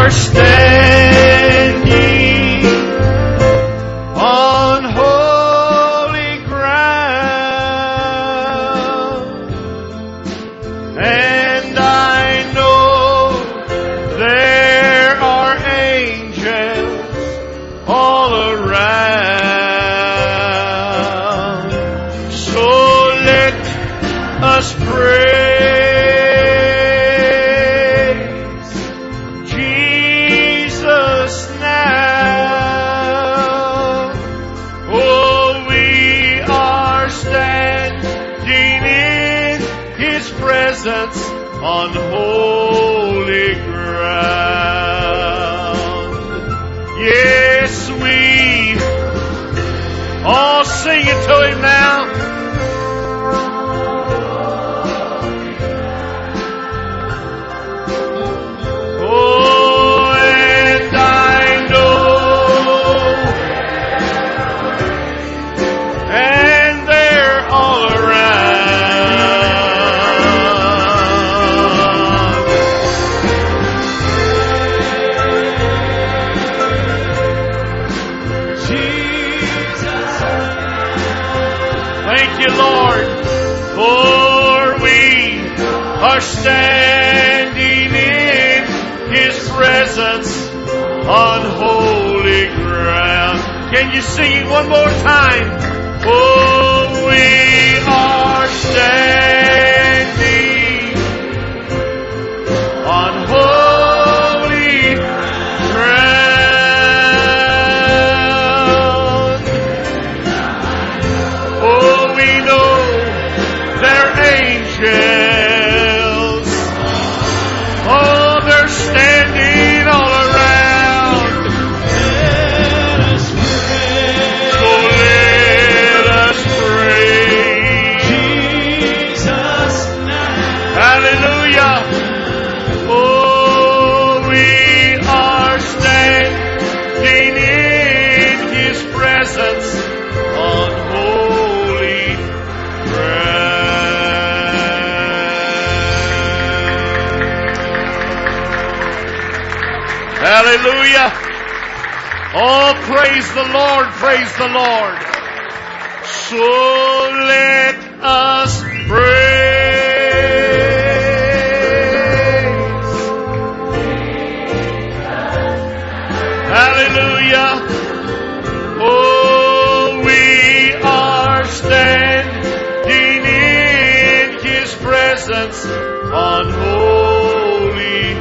are standing on holy ground, and I know there are angels all around. So let us praise Jesus now. Oh, we are standing in His presence on holy ground. Yes, we all sing it to Him now. Oh, and I know, and they're all around. Jesus, thank you, Lord, for we are standing in His presence on holy ground. Can you sing it one more time? Oh, we are standing on holy ground. Oh, we know they're angels. Oh, they're standing all around. So let us praise Jesus now. Hallelujah. Oh, we are standing in His presence on holy ground. Hallelujah. Oh, praise the Lord, praise the Lord. So let us praise. Hallelujah. Oh, we are standing in His presence on holy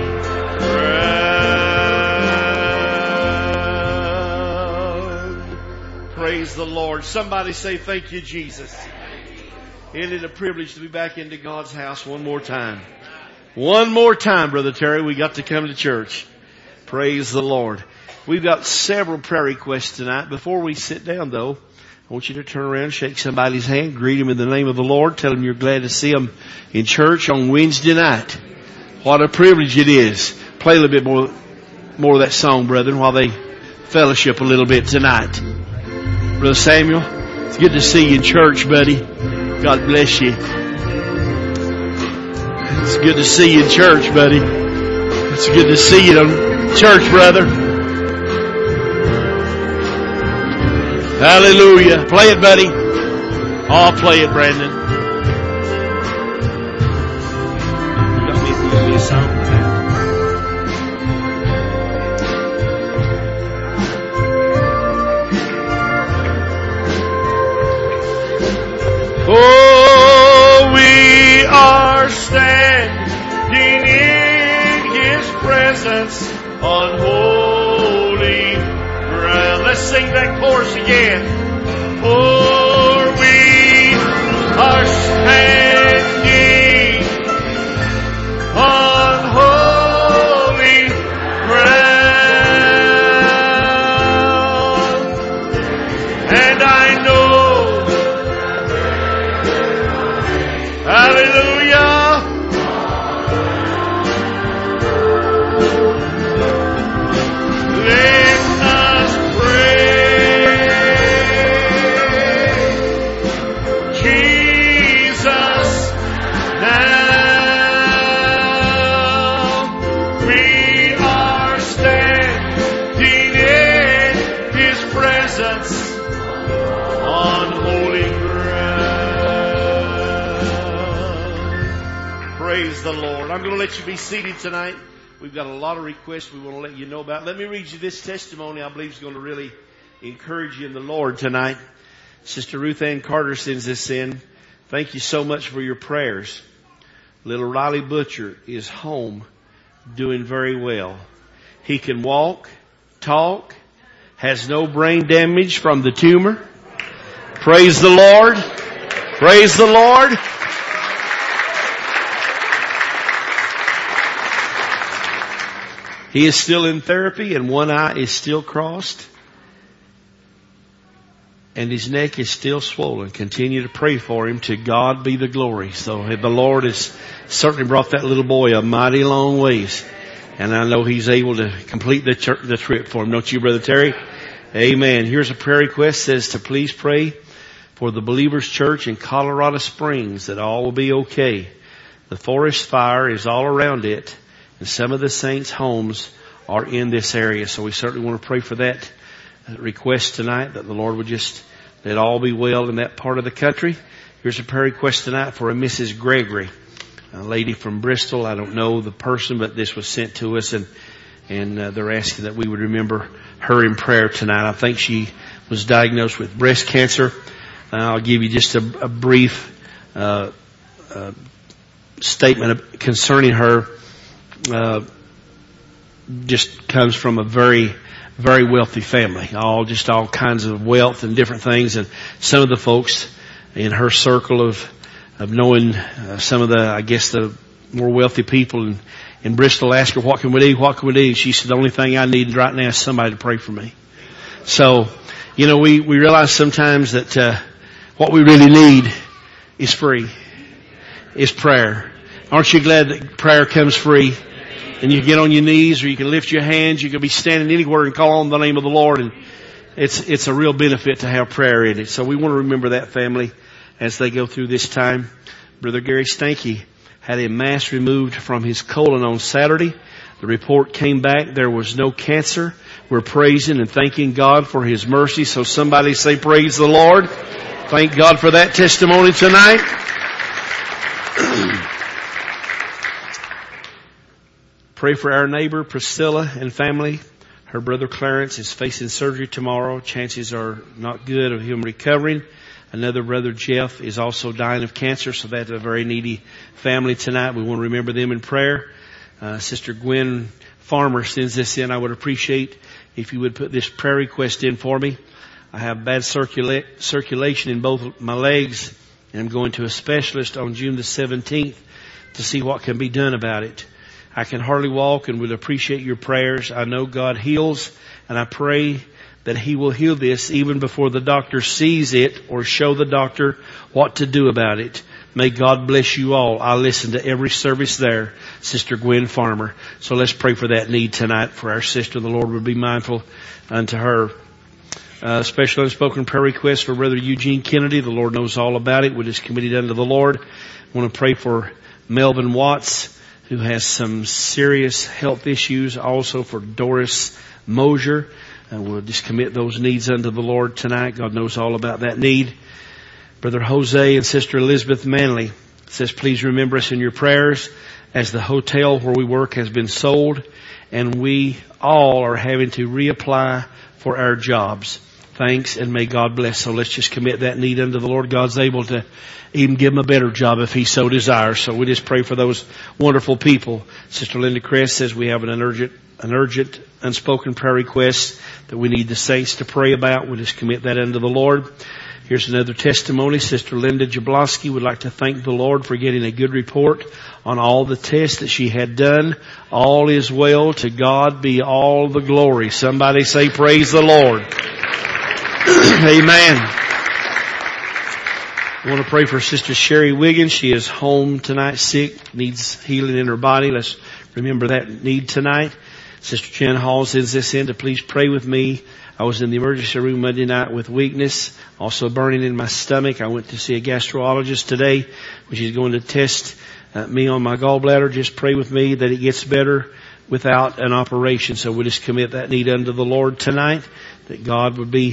ground. Praise the Lord. Somebody say, thank you, Jesus. Isn't it a privilege to be back into God's house one more time? One more time, Brother Terry, we got to come to church. Praise the Lord. We've got several prayer requests tonight. Before we sit down, though, I want you to turn around, shake somebody's hand, greet them in the name of the Lord, tell them you're glad to see them in church on Wednesday night. What a privilege it is. Play a little bit more of that song, brethren, while they fellowship a little bit tonight. Brother Samuel, it's good to see you in church, buddy. God bless you. It's good to see you in church, buddy. It's good to see you in church, brother. Hallelujah. Play it, buddy. I'll play it, Brandon. You got me a song? Oh, we are standing in His presence on holy ground. Let's sing that chorus again. For we are standing on holy ground, and I know, hallelujah, let us praise Praise the Lord. I'm going to let you be seated tonight. We've got a lot of requests we want to let you know about. Let me read you this testimony I believe is going to really encourage you in the Lord tonight. Sister Ruth Ann Carter sends this in. Thank you so much for your prayers. Little Riley Butcher is home doing very well. He can walk, talk, has no brain damage from the tumor. Praise the Lord. Praise the Lord. He is still in therapy and one eye is still crossed. And his neck is still swollen. Continue to pray for him. To God be the glory. So the Lord has certainly brought that little boy a mighty long ways. And I know he's able to complete the trip for him. Don't you, Brother Terry? Amen. Here's a prayer request. Says to please pray for the Believers Church in Colorado Springs that all will be okay. The forest fire is all around it. And some of the saints' homes are in this area. So we certainly want to pray for that request tonight, that the Lord would just let all be well in that part of the country. Here's a prayer request tonight for a Mrs. Gregory, a lady from Bristol. I don't know the person, but this was sent to us, and they're asking that we would remember her in prayer tonight. I think she was diagnosed with breast cancer. I'll give you just a brief statement concerning her. Just comes from a very, very wealthy family. All kinds of wealth and different things. And some of the folks in her circle of knowing some of the more wealthy people in Bristol asked her, what can we do? What can we do? She said, the only thing I need right now is somebody to pray for me. So, we realize sometimes that what we really need is free. Is prayer. Aren't you glad that prayer comes free? And you can get on your knees, or you can lift your hands. You can be standing anywhere and call on the name of the Lord. And it's a real benefit to have prayer in it. So we want to remember that family as they go through this time. Brother Gary Stanky had a mass removed from his colon on Saturday. The report came back. There was no cancer. We're praising and thanking God for His mercy. So somebody say, praise the Lord. Thank God for that testimony tonight. Pray for our neighbor Priscilla and family. Her brother Clarence is facing surgery tomorrow. Chances are not good of him recovering. Another brother Jeff is also dying of cancer, so that's a very needy family tonight. We want to remember them in prayer. Sister Gwen Farmer sends this in. I would appreciate if you would put this prayer request in for me. I have bad circulation in both my legs, and I'm going to a specialist on June the 17th to see what can be done about it. I can hardly walk and would appreciate your prayers. I know God heals, and I pray that He will heal this even before the doctor sees it or show the doctor what to do about it. May God bless you all. I listen to every service there, Sister Gwen Farmer. So let's pray for that need tonight for our sister. The Lord would be mindful unto her. Special unspoken prayer request for Brother Eugene Kennedy. The Lord knows all about it. We just committed unto the Lord. I want to pray for Melvin Watts, who has some serious health issues. Also for Doris Mosier. And we'll just commit those needs unto the Lord tonight. God knows all about that need. Brother Jose and Sister Elizabeth Manley says, please remember us in your prayers as the hotel where we work has been sold and we all are having to reapply for our jobs. Thanks, and may God bless. So let's just commit that need unto the Lord. God's able to even give them a better job if He so desires. So we just pray for those wonderful people. Sister Linda Crest says we have an urgent unspoken prayer request that we need the saints to pray about. We'll just commit that unto the Lord. Here's another testimony. Sister Linda Jablowski would like to thank the Lord for getting a good report on all the tests that she had done. All is well. To God be all the glory. Somebody say, praise the Lord. Amen. I want to pray for Sister Sherry Wiggins. She is home tonight, sick, needs healing in her body. Let's remember that need tonight. Sister Jen Hall sends this in to please pray with me. I was in the emergency room Monday night with weakness, also burning in my stomach. I went to see a gastrologist today, which is going to test me on my gallbladder. Just pray with me that it gets better without an operation. So we'll just commit that need unto the Lord tonight, that God would be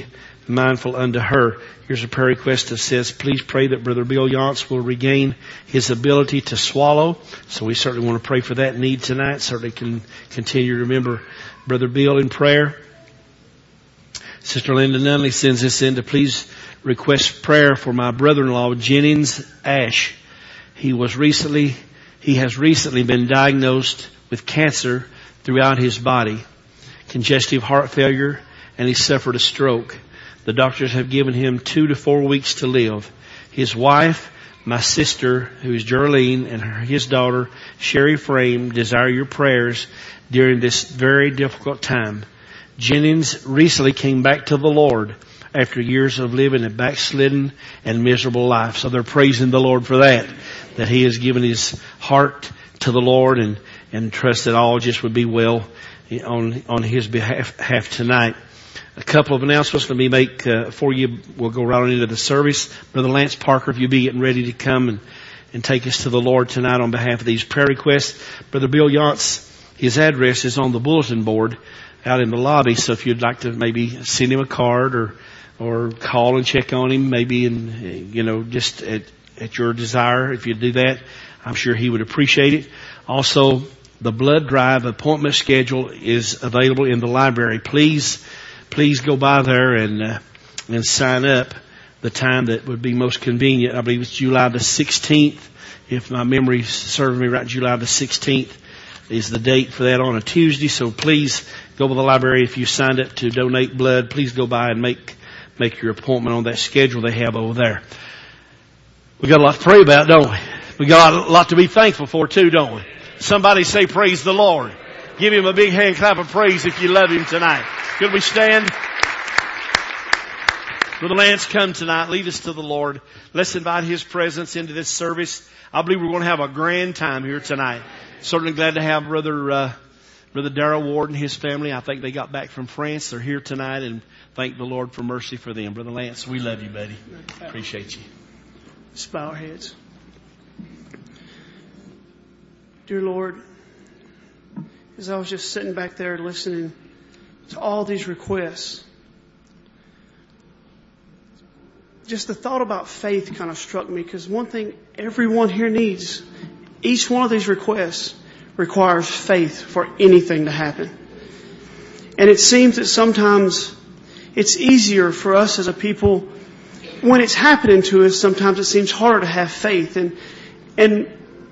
mindful unto her. Here's a prayer request that says, please pray that Brother Bill Yance will regain his ability to swallow. So we certainly want to pray for that need tonight. Certainly can continue to remember Brother Bill in prayer. Sister Linda Nunley sends this in to please request prayer for my brother-in-law, Jennings Ash. He has recently been diagnosed with cancer throughout his body, congestive heart failure, and he suffered a stroke. The doctors have given him 2 to 4 weeks to live. His wife, my sister, who is Geraldine, and his daughter, Sherry Frame, desire your prayers during this very difficult time. Jennings recently came back to the Lord after years of living a backslidden and miserable life. So they're praising the Lord for that he has given his heart to the Lord and trust that all just would be well on his behalf tonight. A couple of announcements let me make for you. We'll go right on into the service. Brother Lance Parker, if you'll be getting ready to come and take us to the Lord tonight on behalf of these prayer requests. Brother Bill Yance, his address is on the bulletin board out in the lobby. So if you'd like to maybe send him a card or call and check on him, maybe just at your desire, if you do that, I'm sure he would appreciate it. Also, the blood drive appointment schedule is available in the library. Please go by there and sign up the time that would be most convenient. I believe it's July the 16th. If my memory serves me right, July the 16th is the date for that on a Tuesday. So please go to the library. If you signed up to donate blood, please go by and make your appointment on that schedule they have over there. We got a lot to pray about, don't we? We got a lot to be thankful for too, don't we? Somebody say praise the Lord. Give him a big hand clap of praise if you love him tonight. Could we stand? Brother Lance, come tonight. Lead us to the Lord. Let's invite his presence into this service. I believe we're going to have a grand time here tonight. Certainly glad to have Brother Darrell Ward and his family. I think they got back from France. They're here tonight, and thank the Lord for mercy for them. Brother Lance, we love you, buddy. Appreciate you. Let's bow our heads. Dear Lord, as I was just sitting back there listening to all these requests, just the thought about faith kind of struck me, because one thing everyone here needs, each one of these requests requires faith for anything to happen. And it seems that sometimes it's easier for us as a people, when it's happening to us, sometimes it seems harder to have faith. And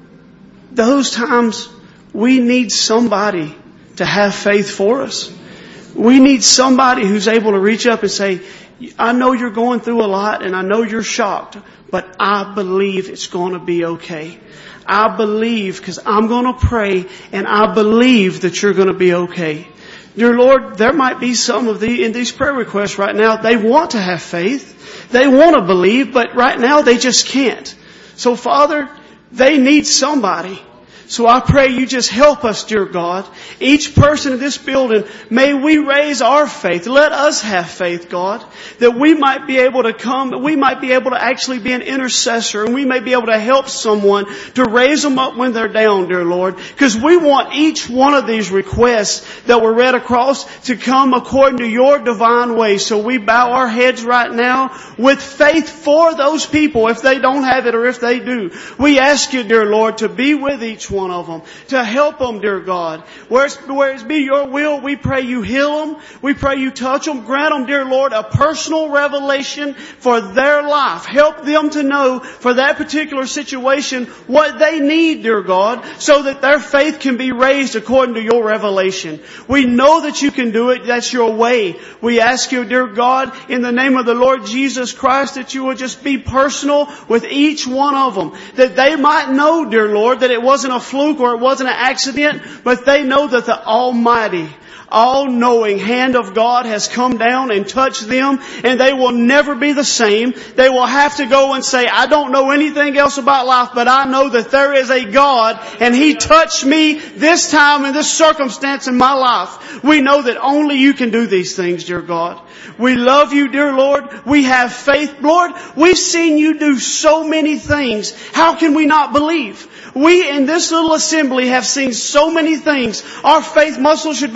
those times we need somebody to have faith for us. We need somebody who's able to reach up and say, I know you're going through a lot and I know you're shocked, but I believe it's going to be okay. I believe because I'm going to pray and I believe that you're going to be okay. Dear Lord, there might be some of in these prayer requests right now, they want to have faith. They want to believe, but right now they just can't. So Father, they need somebody. So I pray you just help us, dear God. Each person in this building, may we raise our faith. Let us have faith, God, that we might be able to come, that we might be able to actually be an intercessor, and we may be able to help someone to raise them up when they're down, dear Lord. Because we want each one of these requests that were read across to come according to your divine way. So we bow our heads right now with faith for those people if they don't have it or if they do. We ask you, dear Lord, to be with each one of them, to help them, dear God. Where it's be your will, we pray you heal them. We pray you touch them. Grant them, dear Lord, a personal revelation for their life. Help them to know for that particular situation what they need, dear God, so that their faith can be raised according to your revelation. We know that you can do it. That's your way. We ask you, dear God, in the name of the Lord Jesus Christ, that you will just be personal with each one of them. That they might know, dear Lord, that it wasn't a fluke or it wasn't an accident, but they know that the almighty, all-knowing hand of God has come down and touched them, and they will never be the same. They will have to go and say, I don't know anything else about life, but I know that there is a God, and He touched me this time in this circumstance in my life. We know that only you can do these things, dear God. We love you, dear Lord. We have faith. Lord, we've seen you do so many things. How can we not believe? We in this little assembly have seen so many things. Our faith muscle should be so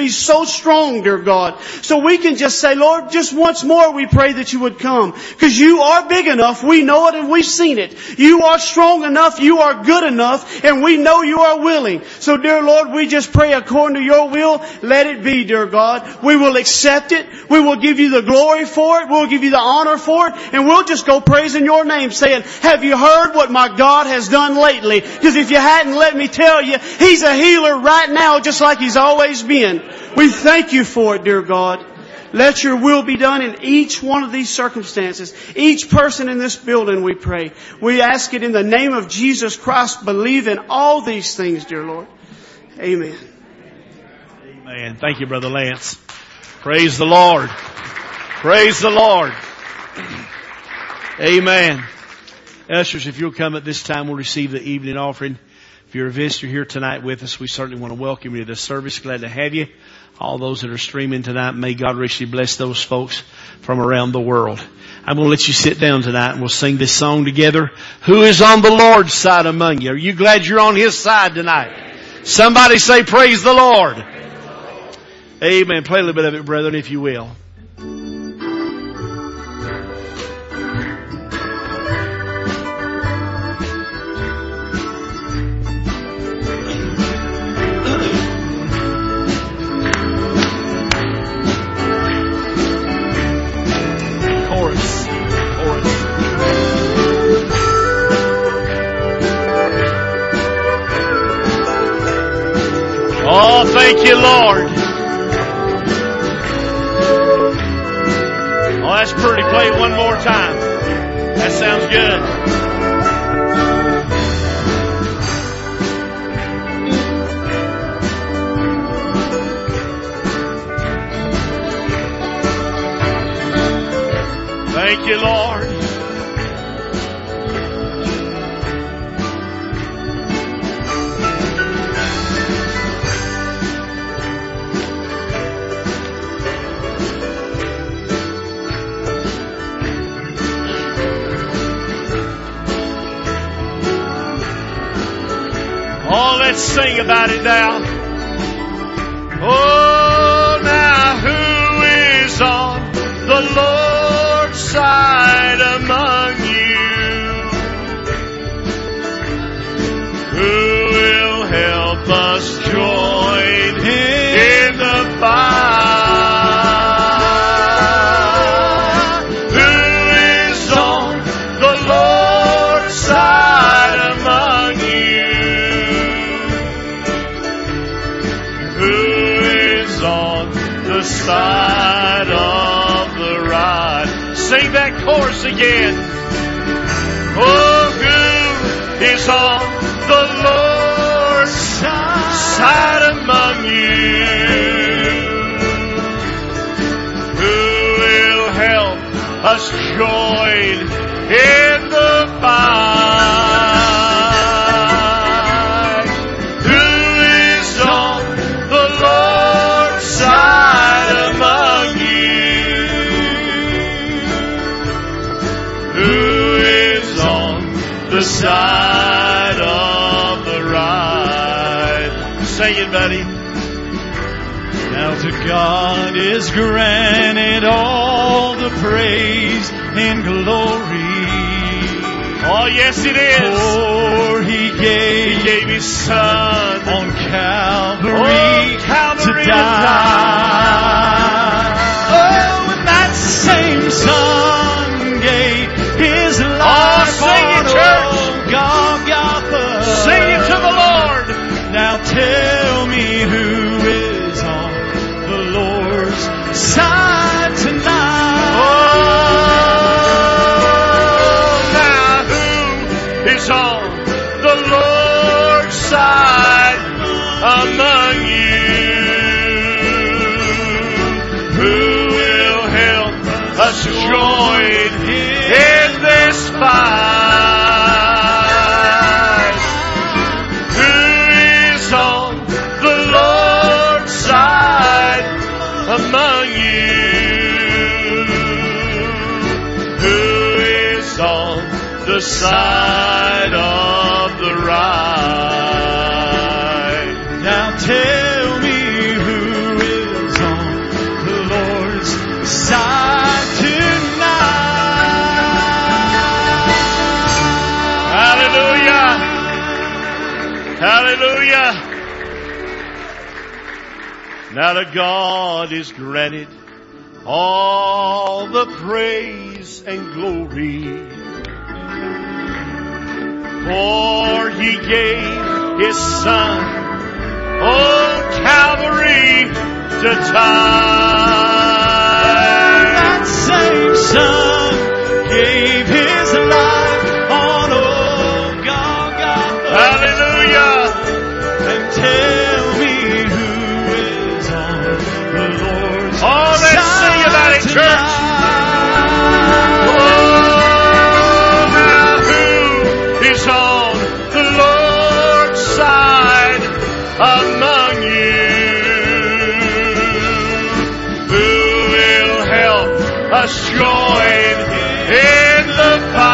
strong, dear God. So we can just say, Lord, just once more we pray that you would come. Because you are big enough. We know it and we've seen it. You are strong enough. You are good enough. And we know you are willing. So dear Lord, we just pray according to your will. Let it be, dear God. We will accept it. We will give you the glory for it. We'll give you the honor for it. And we'll just go praising your name saying, have you heard what my God has done lately? Because if you hadn't, let me tell you, He's a healer right now just like He's always been. We thank you for it, dear God. Let your will be done in each one of these circumstances. Each person in this building, we pray. We ask it in the name of Jesus Christ. Believe in all these things, dear Lord. Amen. Amen. Thank you, Brother Lance. Praise the Lord. Praise the Lord. Amen. Ushers, if you'll come at this time, we'll receive the evening offering. If you're a visitor here tonight with us, we certainly want to welcome you to the service. Glad to have you. All those that are streaming tonight, may God richly bless those folks from around the world. I'm going to let you sit down tonight and we'll sing this song together. Who is on the Lord's side among you? Are you glad you're on His side tonight? Somebody say, praise the Lord. Amen. Play a little bit of it, brethren, if you will. Oh, thank you, Lord. Oh, that's pretty. Play it one more time. That sounds good. Thank you, Lord. Oh, let's sing about it now. Oh, now who is on the Lord's side among you? Who will help us join in the fight? Who is on the Lord's side among you? The side of the right. Sing that chorus again. Oh, who is on the Lord's side among you? Who will help us join in the fight? Who is on the Lord's side among you? Who is on the side of the right? Sing it, buddy. Now to God is granted all the praise and glory. Oh, yes, it is. For He gave His Son on Calvary, to die. Oh, and that same Son gave His life on Golgotha. Sing it to the Lord. Now tell me who is on the Lord's side tonight. Oh, now who is on the Lord's side among you? Who will help us join in this fight? Who is on the Lord's side among you? Who is on the side of the right? Now tell me who is Now to God is granted all the praise and glory, for He gave His Son on Calvary to die. That same Son gave His life on old Golgotha. Hallelujah! And tell me who is on the Lord's side. Oh, let's sing about it, church. Oh, now who is on the Lord's side among you? Who will help us join in the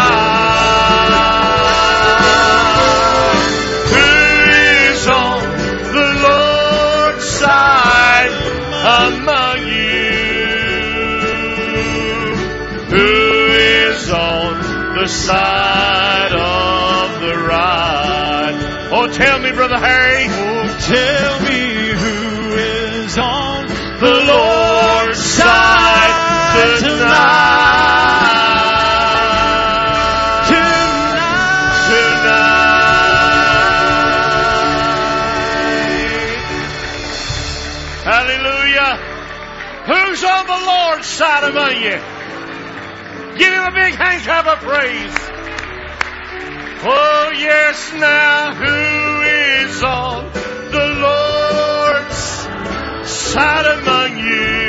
fight? Who is on the Lord's side among you? Who is on the side of the right? Oh, tell me, Brother Harry. Oh, tell me who is on the Lord's side tonight. Tonight. Hallelujah. Who's on the Lord's side among you? Give Him a big hand clap of praise. Oh, yes, now who is on the Lord's side among you?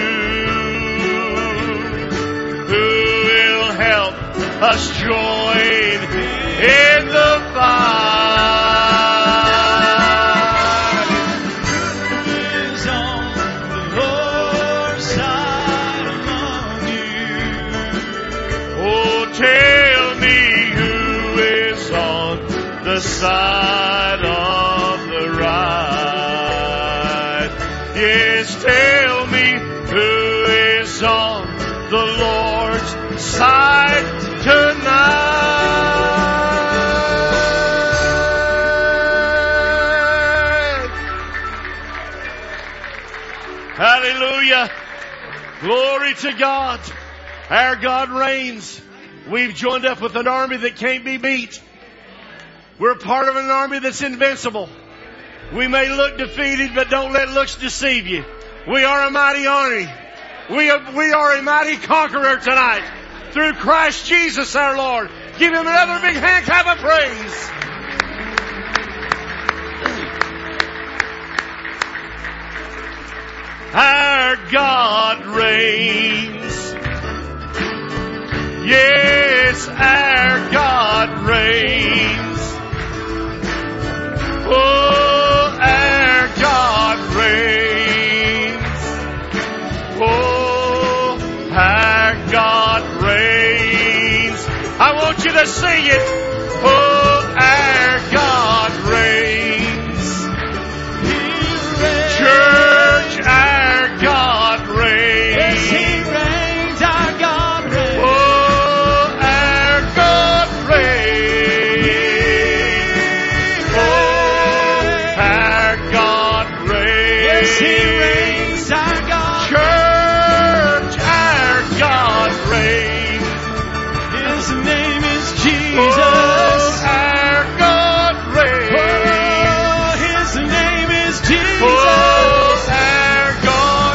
Who will help us join in the fight? Who is on the Lord's side among you? Oh, tell me who is on the side of the right. Yes, tell me who is on the Lord's side tonight. Hallelujah. Glory to God. Our God reigns. We've joined up with an army that can't be beat. We're part of an army that's invincible. We may look defeated, but don't let looks deceive you. We are a mighty army. We are a mighty conqueror tonight through Christ Jesus our Lord. Give Him another big hand clap of praise. Our God reigns. Yes, our God reigns. Oh, our God reigns. Oh, our God reigns. I want you to sing it. Oh, our God reigns. Church, our God reigns. Yes, He reigns, our God reigns. Oh, our God reigns. Oh, our God reigns. Yes, He reigns, our God. Church, our God reigns. His name is Jesus. Oh, our God reigns. Oh, His name is Jesus. Oh, our God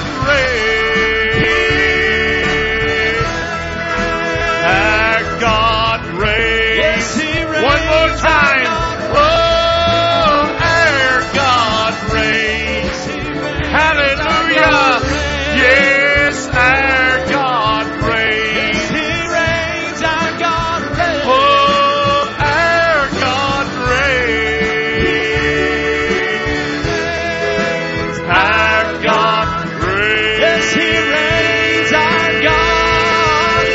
reigns. Our God reigns. Yes, He reigns. One more time. Oh, our God reigns. Hallelujah. Yes, our God reigns. Yes, He reigns. Our God reigns. Oh, our God reigns. Our God reigns. Yes, He reigns. Our God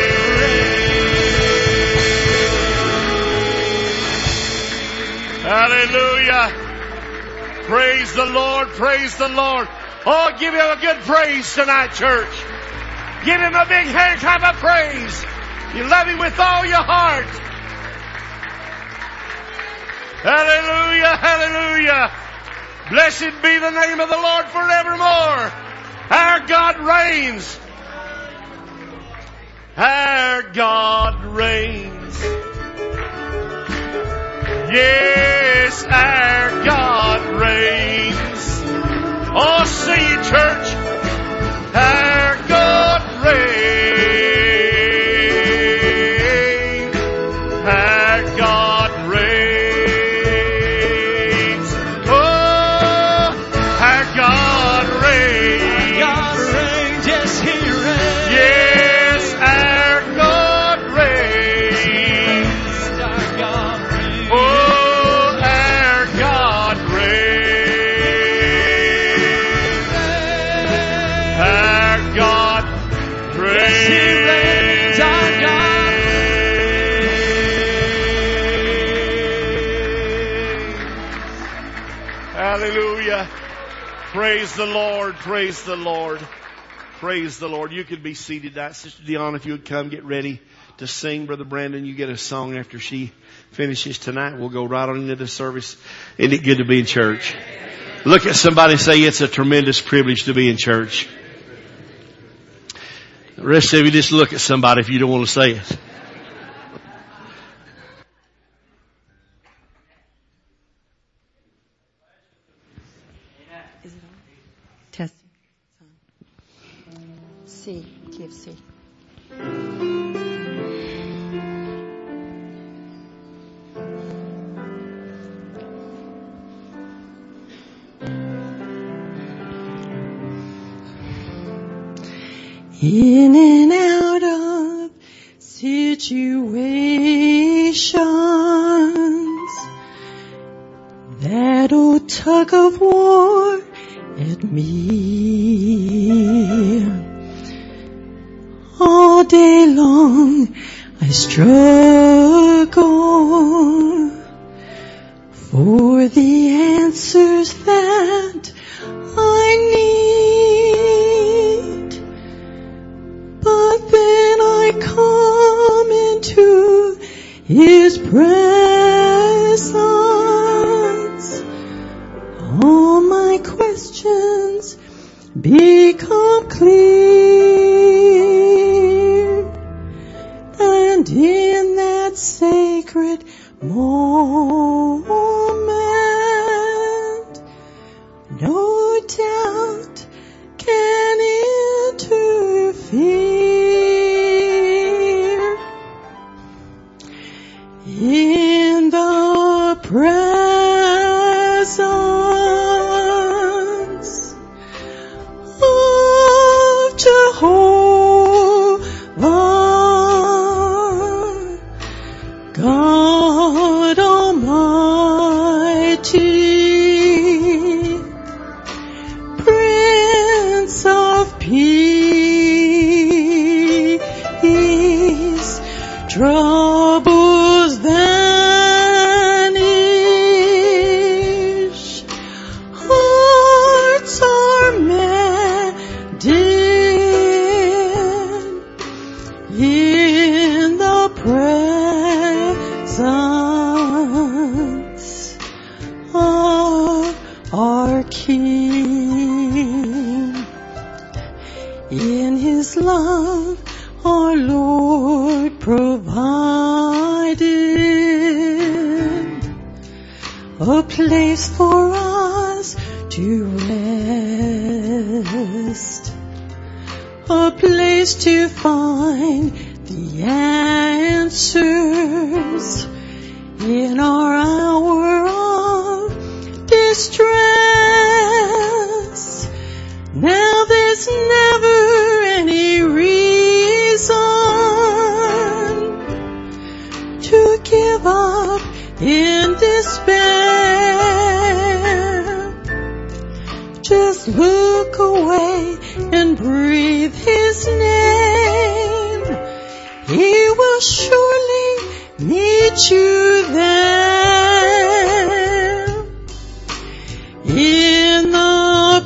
reigns. Hallelujah. Praise the Lord. Praise the Lord. Oh, give Him a good praise tonight, church. Give Him a big hand clap of praise. You love Him with all your heart. Hallelujah, hallelujah. Blessed be the name of the Lord forevermore. Our God reigns. Our God reigns. Yes, our God reigns. Oh, sing it, church. Our God reigns. Our God reigns. Oh, our God reigns. God reigns, yes, He reigns. Yes, our God reigns. Our God reigns. Oh, our God reigns. Our God reigns. Yes, He reigns, our God reigns. Hallelujah. Praise the Lord. Praise the Lord. Praise the Lord. You could be seated. Sister Deanna, if you would come get ready to sing. Brother Brandon, you get a song after she finishes tonight. We'll go right on into the service. Isn't it good to be in church? Look at somebody and say, it's a tremendous privilege to be in church. The rest of you just look at somebody if you don't want to say it. Is it on? Testing. C. Key of C. In and out of situations, that old tug of war at me. All day long I struggle for the answers that I need. But then I come into His presence. All my questions become clear. And in that sacred moment, no doubt can interfere. In the presence of Jehovah, God Almighty, Prince of Peace, troubles vanish, hearts are mended in the presence of our King. In His love, our Lord provided a place for us to rest, a place to find the answers in our hour of distress. Now there's never any reason to give up in despair. Just look away and breathe His name. He will surely meet you there. In the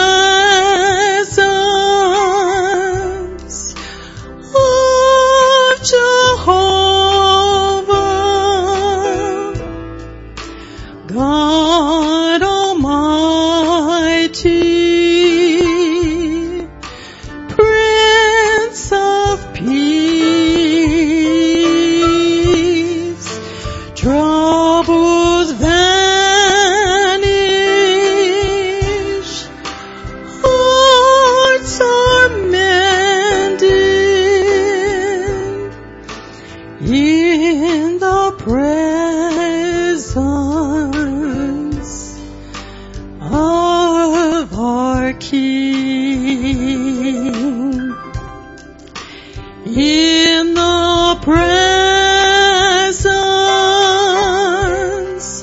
presence of Jehovah, God Almighty, in the presence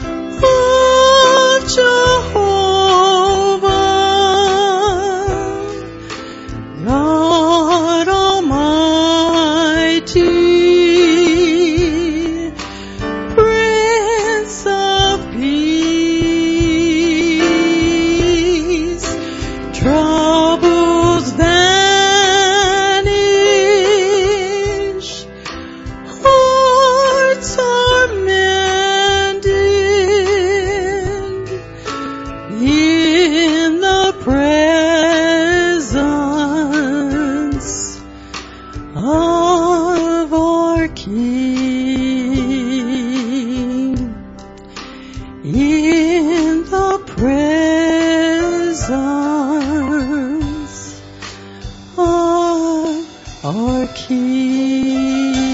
of Jehovah, God Almighty, Prince of Peace, troubles vanish, hearts are mended in the presence of our King, in the presence of our King.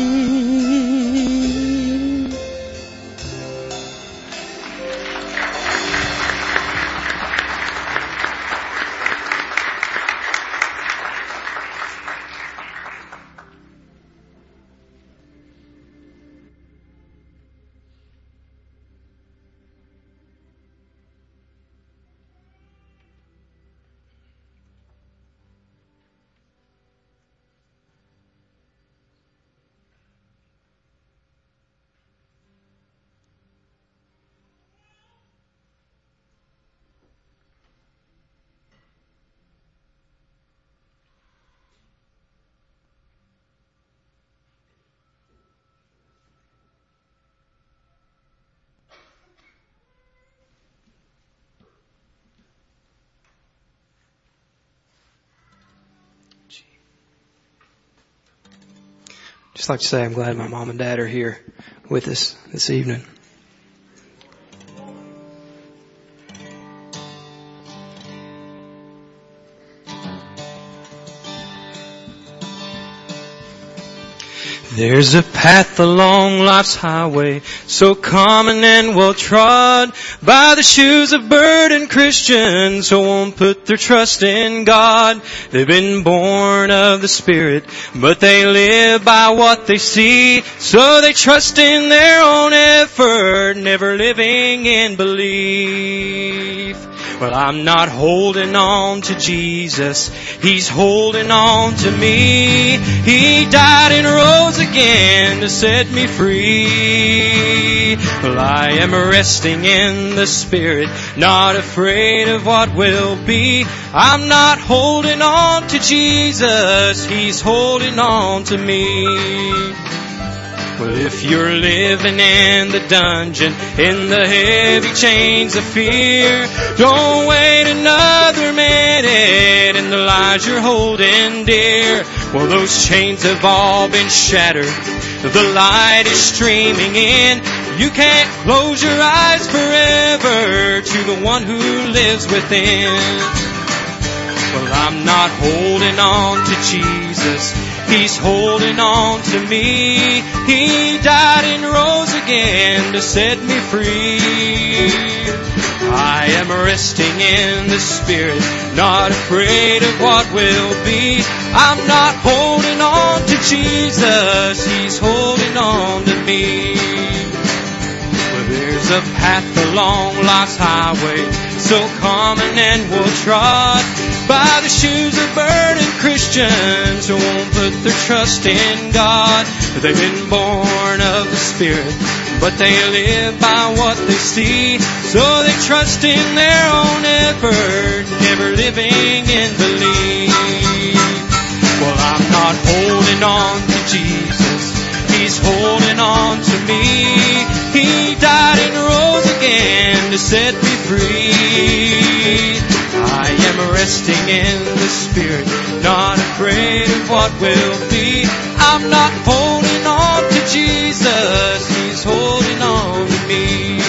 Just like to say I'm glad my mom and dad are here with us this evening. There's a path along life's highway, so common and well trod by the shoes of burdened Christians who won't put their trust in God. They've been born of the Spirit, but they live by what they see, so they trust in their own effort, never living in belief. Well, I'm not holding on to Jesus, He's holding on to me. He died and rose again to set me free. Well, I am resting in the Spirit, not afraid of what will be. I'm not holding on to Jesus, He's holding on to me. Well, if you're living in the dungeon, in the heavy chains of fear, don't wait another minute in the lies you're holding dear. Well, those chains have all been shattered. The light is streaming in. You can't close your eyes forever to the one who lives within. Well, I'm not holding on to Jesus, He's holding on to me. He died and rose again to set me free. I am resting in the Spirit, not afraid of what will be. I'm not holding on to Jesus, He's holding on to me. Well, there's a path along life's highway, so common and well trod by the shoes of burdened Christians who won't put their trust in God. They've been born of the Spirit, but they live by what they see, so they trust in their own effort, never living in belief. Well, I'm not holding on to Jesus, He's holding on to me. He died and rose again to set me free. I am resting in the Spirit, not afraid of what will be. I'm not holding on to Jesus, He's holding on to me.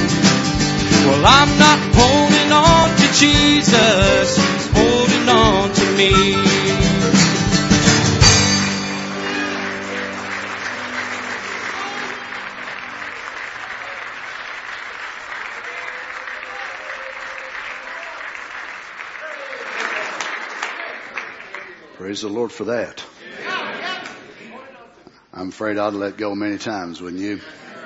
Well, I'm not holding on to Jesus, He's holding on to me. Praise the Lord for that. I'm afraid I'd let go many times, wouldn't you?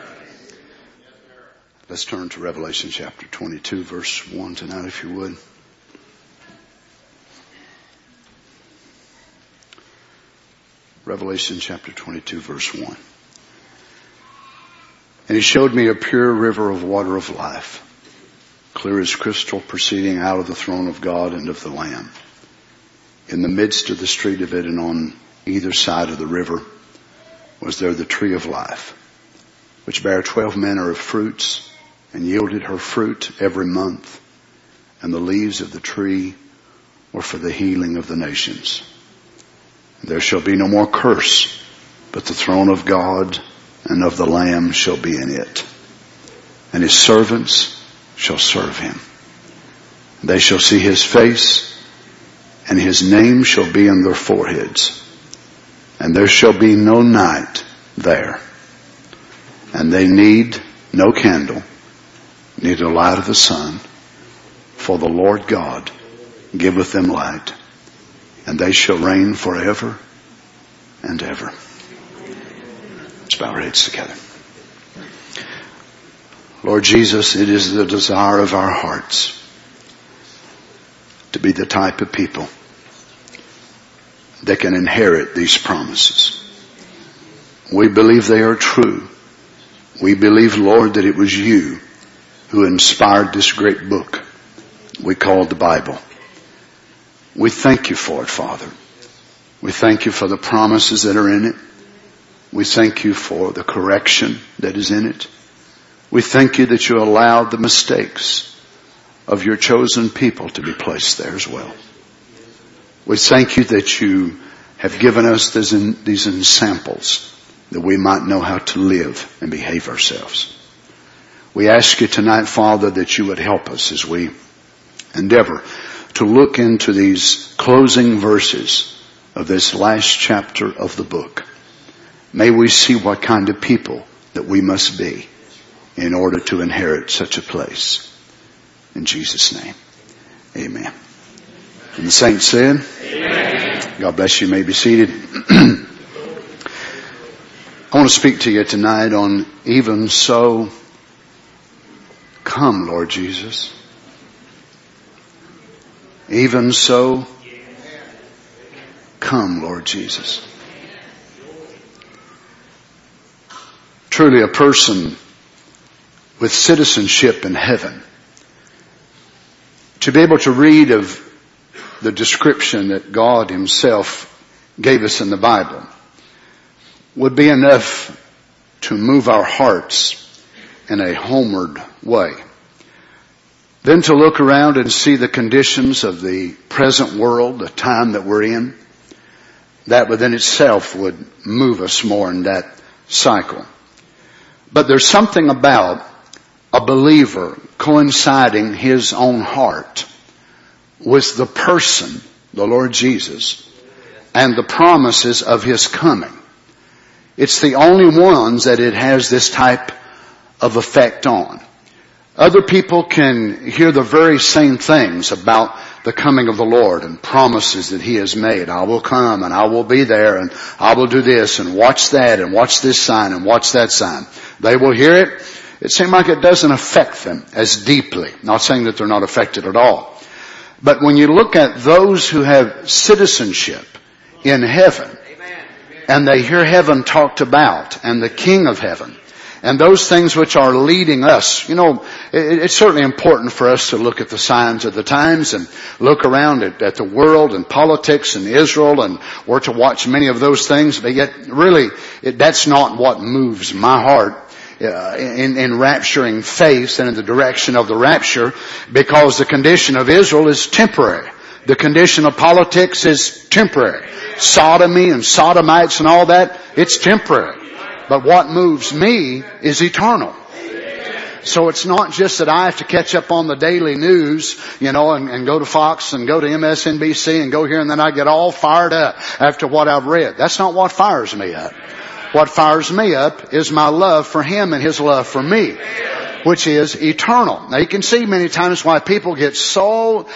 Let's turn to Revelation chapter 22, verse 1 tonight, if you would. Revelation chapter 22, verse 1. And he showed me a pure river of water of life, clear as crystal, proceeding out of the throne of God and of the Lamb. In the midst of the street of it and on either side of the river was there the tree of life, which bare 12 manner of fruits, and yielded her fruit every month. And the leaves of the tree were for the healing of the nations. There shall be no more curse, but the throne of God and of the Lamb shall be in it. And his servants shall serve him. They shall see his face, and his name shall be in their foreheads. And there shall be no night there. And they need no candle, neither light of the sun, for the Lord God giveth them light, and they shall reign forever and ever. Let's bow our heads together. Lord Jesus, it is the desire of our hearts to be the type of people that can inherit these promises. We believe they are true. We believe, Lord, that it was you who inspired this great book we call the Bible. We thank you for it, Father. We thank you for the promises that are in it. We thank you for the correction that is in it. We thank you that you allowed the mistakes of your chosen people to be placed there as well. We thank you that you have given us these ensamples that we might know how to live and behave ourselves. We ask you tonight, Father, that you would help us as we endeavor to look into these closing verses of this last chapter of the book. May we see what kind of people that we must be in order to inherit such a place. In Jesus' name, amen. And the saints said, amen. God bless you. You may be seated. I want to speak to you tonight on even so. Come, Lord Jesus. Even so. Come, Lord Jesus. Truly a person with citizenship in heaven, to be able to read of the description that God himself gave us in the Bible, would be enough to move our hearts in a homeward way. Then to look around and see the conditions of the present world, the time that we're in, that within itself would move us more in that cycle. But there's something about a believer coinciding his own heart with the person, the Lord Jesus, and the promises of his coming. It's the only ones that it has this type of effect on. Other people can hear the very same things about the coming of the Lord and promises that he has made. I will come and I will be there and I will do this and watch that and watch this sign and watch that sign. They will hear it. It seems like it doesn't affect them as deeply. Not saying that they're not affected at all. But when you look at those who have citizenship in heaven, and they hear heaven talked about and the King of heaven, and those things which are leading us, it's certainly important for us to look at the signs of the times and look around at the world and politics and Israel, and we're to watch many of those things, but yet really that's not what moves my heart in rapturing faith and in the direction of the rapture, because the condition of Israel is temporary. The condition of politics is temporary. Sodomy and sodomites and all that, it's temporary. But what moves me is eternal. So it's not just that I have to catch up on the daily news, and go to Fox and go to MSNBC and go here, and then I get all fired up after what I've read. That's not what fires me up. What fires me up is my love for him and his love for me. which is eternal. Now you can see many times why people get so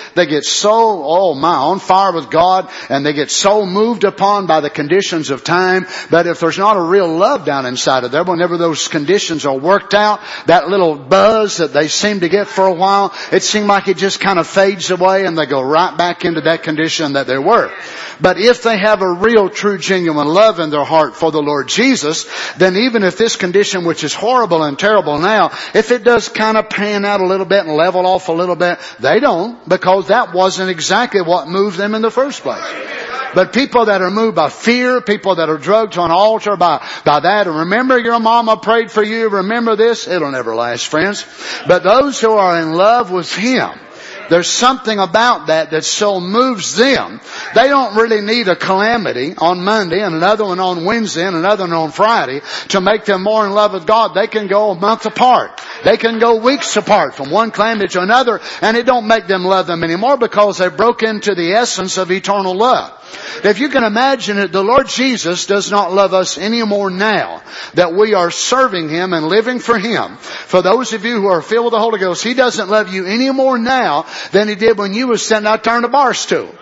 on fire with God, and they get so moved upon by the conditions of time. But if there's not a real love down inside of them, whenever those conditions are worked out, that little buzz that they seem to get for a while, it seems like it just kind of fades away and they go right back into that condition that they were. But if they have a real, true, genuine love in their heart for the Lord Jesus, then even if this condition, which is horrible and terrible now, if it does kind of pan out a little bit and level off a little bit, they don't, because that wasn't exactly what moved them in the first place. But people that are moved by fear, people that are drugged to an altar by that, and remember your mama prayed for you, remember this, it'll never last, friends. But those who are in love with Him, there's something about that so moves them. They don't really need a calamity on Monday and another one on Wednesday and another one on Friday to make them more in love with God. They can go a month apart. They can go weeks apart from one calamity to another, and it don't make them love them anymore because they broke into the essence of eternal love. If you can imagine it, the Lord Jesus does not love us any more now that we are serving Him and living for Him. For those of you who are filled with the Holy Ghost, He doesn't love you any more now than He did when you were sitting out there on the bar stool.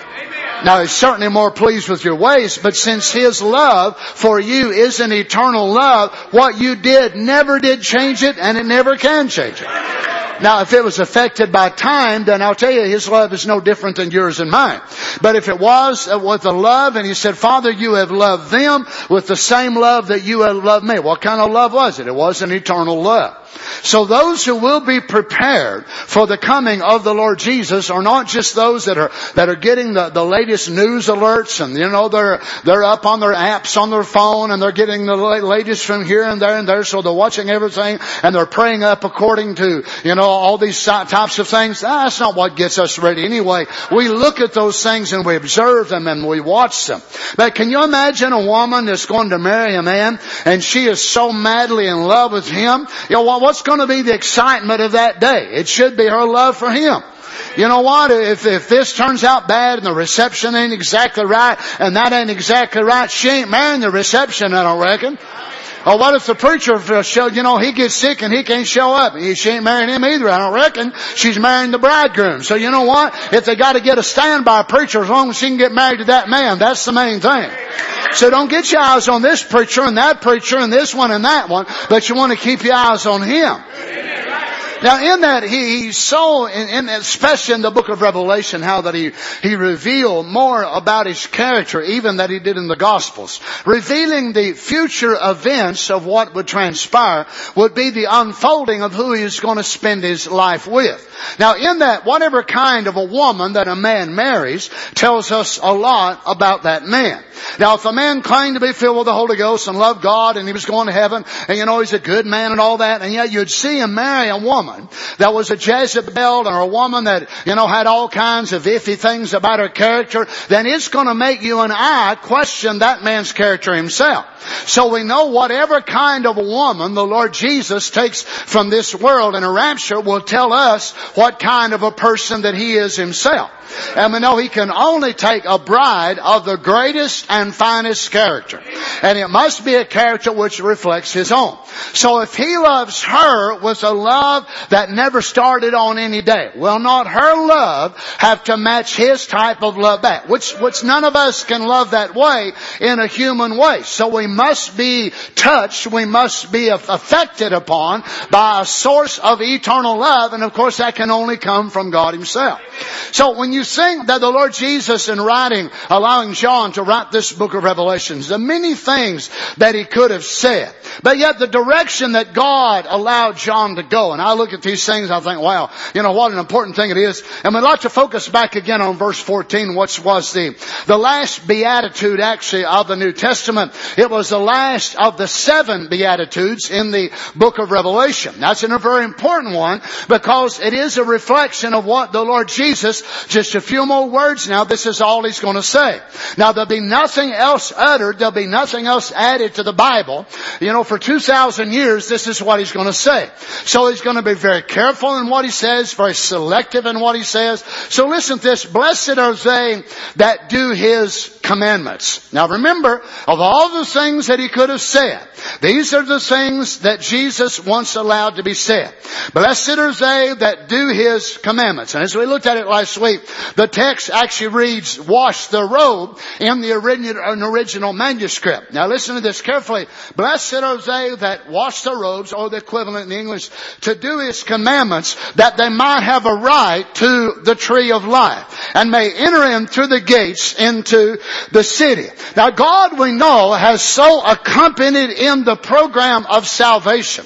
Now, He's certainly more pleased with your ways, but since His love for you is an eternal love, what you did never did change it, and it never can change it. Now, if it was affected by time, then I'll tell you, His love is no different than yours and mine. But if it was with the love, and He said, Father, you have loved them with the same love that you have loved me. What kind of love was it? It was an eternal love. So those who will be prepared for the coming of the Lord Jesus are not just those that are getting the latest news alerts, and they're up on their apps on their phone, and they're getting the latest from here and there, so they're watching everything and they're praying up according to all these types of things. That's not what gets us ready anyway. We look at those things and we observe them and we watch them. But can you imagine a woman that's going to marry a man and she is so madly in love with him? What's going to be the excitement of that day? It should be her love for him. You know what? If this turns out bad and the reception ain't exactly right and that ain't exactly right, she ain't marrying the reception, I don't reckon. Or what if the preacher he gets sick and he can't show up? She ain't marrying him either, I don't reckon. She's marrying the bridegroom. So you know what? If they got to get a standby preacher, as long as she can get married to that man, that's the main thing. So don't get your eyes on this preacher and this one and that one, but you want to keep your eyes on Him. Now in that, he's so, especially in the book of Revelation, how that he revealed more about His character even than He did in the Gospels. Revealing the future events of what would transpire would be the unfolding of who He is going to spend His life with. Now in that, whatever kind of a woman that a man marries tells us a lot about that man. Now if a man claimed to be filled with the Holy Ghost and loved God and he was going to heaven and he's a good man and all that, and yet you'd see him marry a woman that was a Jezebel or a woman that, had all kinds of iffy things about her character, then it's going to make you and I question that man's character himself. So we know whatever kind of a woman the Lord Jesus takes from this world in a rapture will tell us what kind of a person that He is Himself. And we know He can only take a bride of the greatest and finest character. And it must be a character which reflects His own. So if He loves her with a love that never started on any day, will not her love have to match His type of love back? Which none of us can love that way in a human way. So we must be touched, we must be affected upon by a source of eternal love, and of course that can only come from God Himself. So when you think that the Lord Jesus in writing, allowing John to write this book of Revelations, the many things that he could have said, but yet the direction that God allowed John to go, and I look at these things, I think, wow, what an important thing it is. And we'd like to focus back again on verse 14, which was the last beatitude actually of the New Testament. It was the last of the 7 beatitudes in the book of Revelation. That's a very important one because it is a reflection of what the Lord Jesus just just a few more words now. This is all he's going to say. Now there'll be nothing else uttered. There'll be nothing else added to the Bible. For 2,000 years, this is what he's going to say. So he's going to be very careful in what he says, very selective in what he says. So listen to this. Blessed are they that do his commandments. Now remember, of all the things that he could have said, these are the things that Jesus once allowed to be said. Blessed are they that do his commandments. And as we looked at it last week, the text actually reads, wash the robe in the original manuscript. Now listen to this carefully. Blessed are they that wash the robes, or the equivalent in English, to do his commandments, that they might have a right to the tree of life, and may enter in through the gates into the city. Now God, we know, has so accompanied in the program of salvation,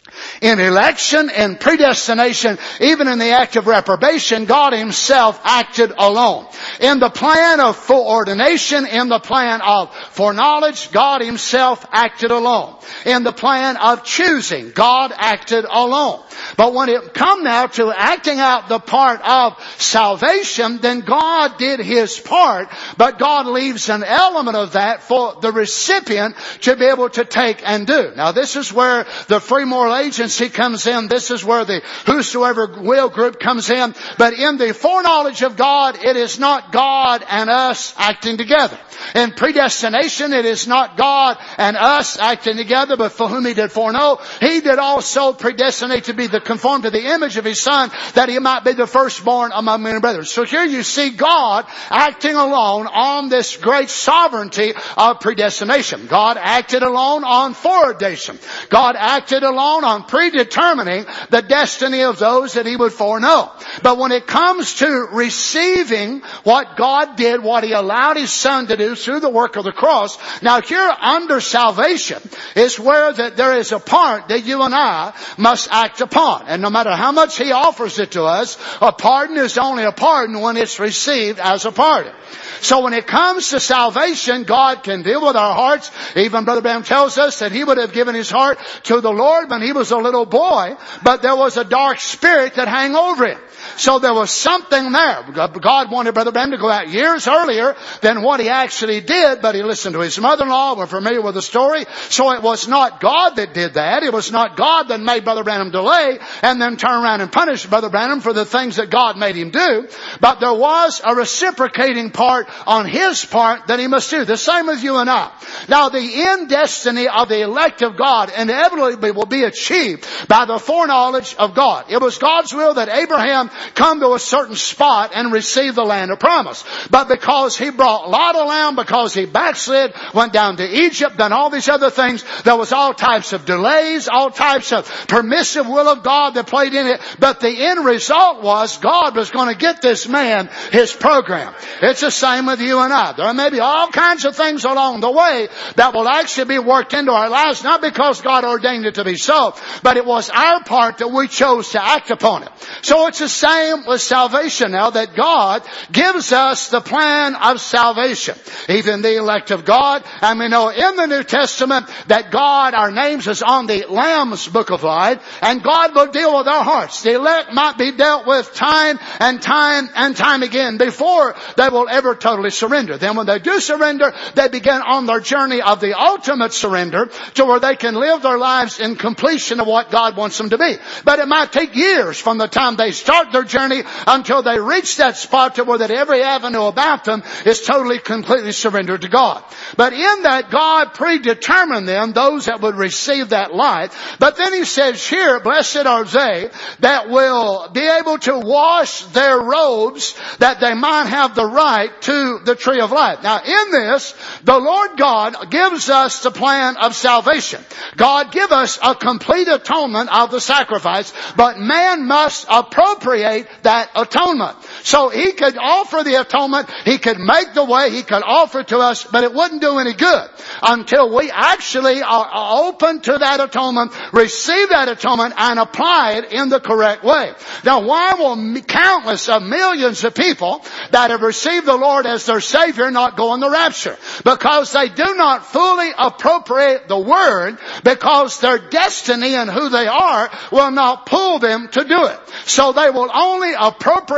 in election and predestination, even in the act of reprobation, God himself acted alone. In the plan of foreordination, in the plan of foreknowledge, God himself acted alone. In the plan of choosing, God acted alone. But when it come now to acting out the part of salvation, then God did his part, but God leaves an element of that for the recipient to be able to take and do. Now this is where the free moral agency comes in. This is where the whosoever will group comes in. But in the foreknowledge of God, it is not God and us acting together. In predestination, it is not God and us acting together, but for whom he did foreknow, he did also predestinate to be conformed to the image of his Son, that he might be the firstborn among many brethren. So here you see God acting alone on this great sovereignty of predestination. God acted alone on foreordination. God acted alone on predetermining the destiny of those that he would foreknow. But when it comes to receiving what God did, what he allowed his Son to do through the work of the cross, now here under salvation is where that there is a part that you and I must act upon. And no matter how much he offers it to us, a pardon is only a pardon when it's received as a pardon. So when it comes to salvation, God can deal with our hearts. Even Brother Branham tells us that he would have given his heart to the Lord when he was a little boy, but there was a dark spirit that hung over him. So there was something there. God wanted Brother Branham to go out years earlier than what he actually did, but he listened to his mother-in-law. We're familiar with the story. So it was not God that did that. It was not God that made Brother Branham delay and then turn around and punish Brother Branham for the things that God made him do. But there was a reciprocating part on his part that he must do. The same with you and I. Now the end destiny of the elect of God inevitably will be achieved by the foreknowledge of God. It was God's will that Abraham come to a certain spot and receive the land of promise. But because he brought Lot around, because he backslid, went down to Egypt, done all these other things, there was all types of delays, all types of permissive will of God that played in it. But the end result was God was going to get this man his program. It's the same with you and I. There may be all kinds of things along the way that will actually be worked into our lives, not because God ordained it to be so, but it was our part that we chose to act upon it. So it's the same with salvation now, that God gives us the plan of salvation. Even the elect of God, and we know in the New Testament that God, our names is on the Lamb's Book of Life, and God will deal with our hearts. The elect might be dealt with time and time and time again before they will ever totally surrender. Then when they do surrender, they begin on their journey of the ultimate surrender to where they can live their lives in completion of what God wants them to be. But it might take years from the time they start their journey until they reach that spot to where that every avenue about them is totally, completely surrendered to God. But in that, God predetermined them, those that would receive that life. But then he says here, blessed are they that will be able to wash their robes, that they might have the right to the tree of life. Now in this, the Lord God gives us the plan of salvation. God give us a complete atonement of the sacrifice, but man must appropriate that atonement. So he could offer the atonement, he could make the way, he could offer it to us, but it wouldn't do any good until we actually are open to that atonement, receive that atonement, and apply it in the correct way. Now why will countless of millions of people that have received the Lord as their Savior not go in the rapture? Because they do not fully appropriate the Word, because their destiny and who they are will not pull them to do it. So they will only appropriate that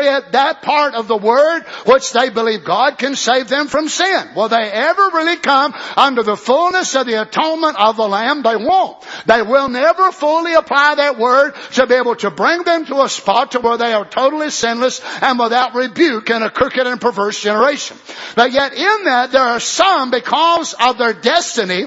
that part of the Word which they believe God can save them from sin. Will they ever really come under the fullness of the atonement of the Lamb? They won't. They will never fully apply that Word to be able to bring them to a spot to where they are totally sinless and without rebuke in a crooked and perverse generation. But yet in that there are some, because of their destiny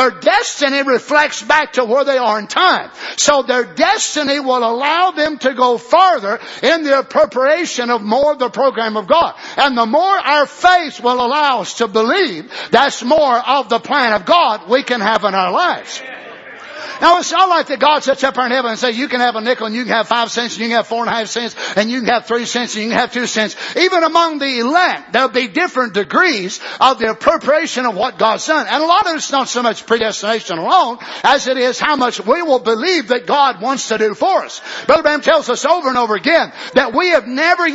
reflects back to where they are in time. So their destiny will allow them to go farther in the appropriation of more of the program of God. And the more our faith will allow us to believe, that's more of the plan of God we can have in our lives. Now it's not like that God sits up there in heaven and says, you can have a nickel and you can have 5 cents and you can have 4.5 cents and you can have 3 cents and you can have 2 cents. Even among the elect, there'll be different degrees of the appropriation of what God's done. And a lot of it's not so much predestination alone as it is how much we will believe that God wants to do for us. Brother Branham tells us over and over again that we have never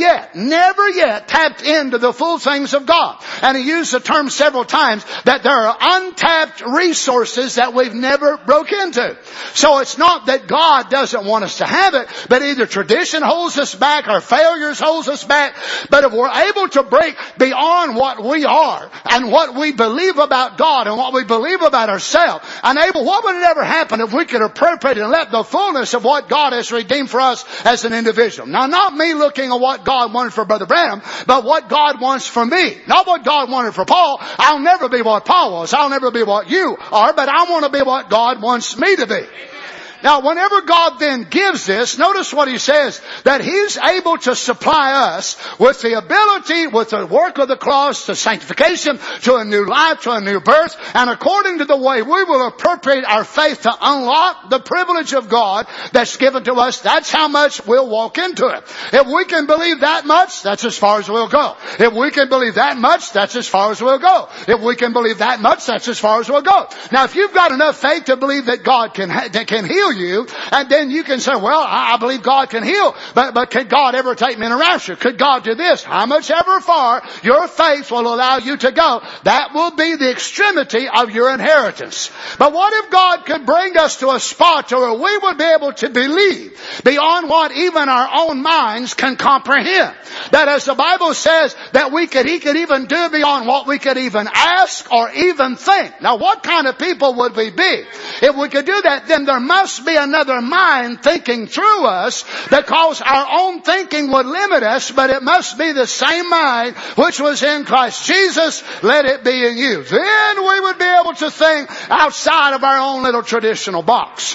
yet tapped into the full things of God. And he used the term several times that there are untapped resources that we've never broke into. So it's not that God doesn't want us to have it, but either tradition holds us back or failures holds us back. But if we're able to break beyond what we are and what we believe about God and what we believe about ourselves, what would it ever happen if we could appropriate and let the fullness of what God has redeemed for us as an individual? Now, not me looking at what God wanted for Brother Branham, but what God wants for me. Not what God wanted for Paul. I'll never be what Paul was. I'll never be what you are, but I want to be what God wants me to be. Now, whenever God then gives this, notice what he says, that he's able to supply us with the ability, with the work of the cross, to sanctification, to a new life, to a new birth, and according to the way we will appropriate our faith to unlock the privilege of God that's given to us, that's how much we'll walk into it. If we can believe that much, that's as far as we'll go. If we can believe that much, that's as far as we'll go. If we can believe that much, that's as far as we'll go. Now, if you've got enough faith to believe that God can heal you, and then you can say, well, I believe God can heal, but could God ever take me in a rapture? Could God do this? How much ever far your faith will allow you to go, that will be the extremity of your inheritance. But what if God could bring us to a spot where we would be able to believe beyond what even our own minds can comprehend? That as the Bible says, that he could even do beyond what we could even ask or even think. Now, what kind of people would we be? If we could do that, then there must be another mind thinking through us, because our own thinking would limit us, but it must be the same mind which was in Christ Jesus. Let it be in you. Then we would be able to think outside of our own little traditional box.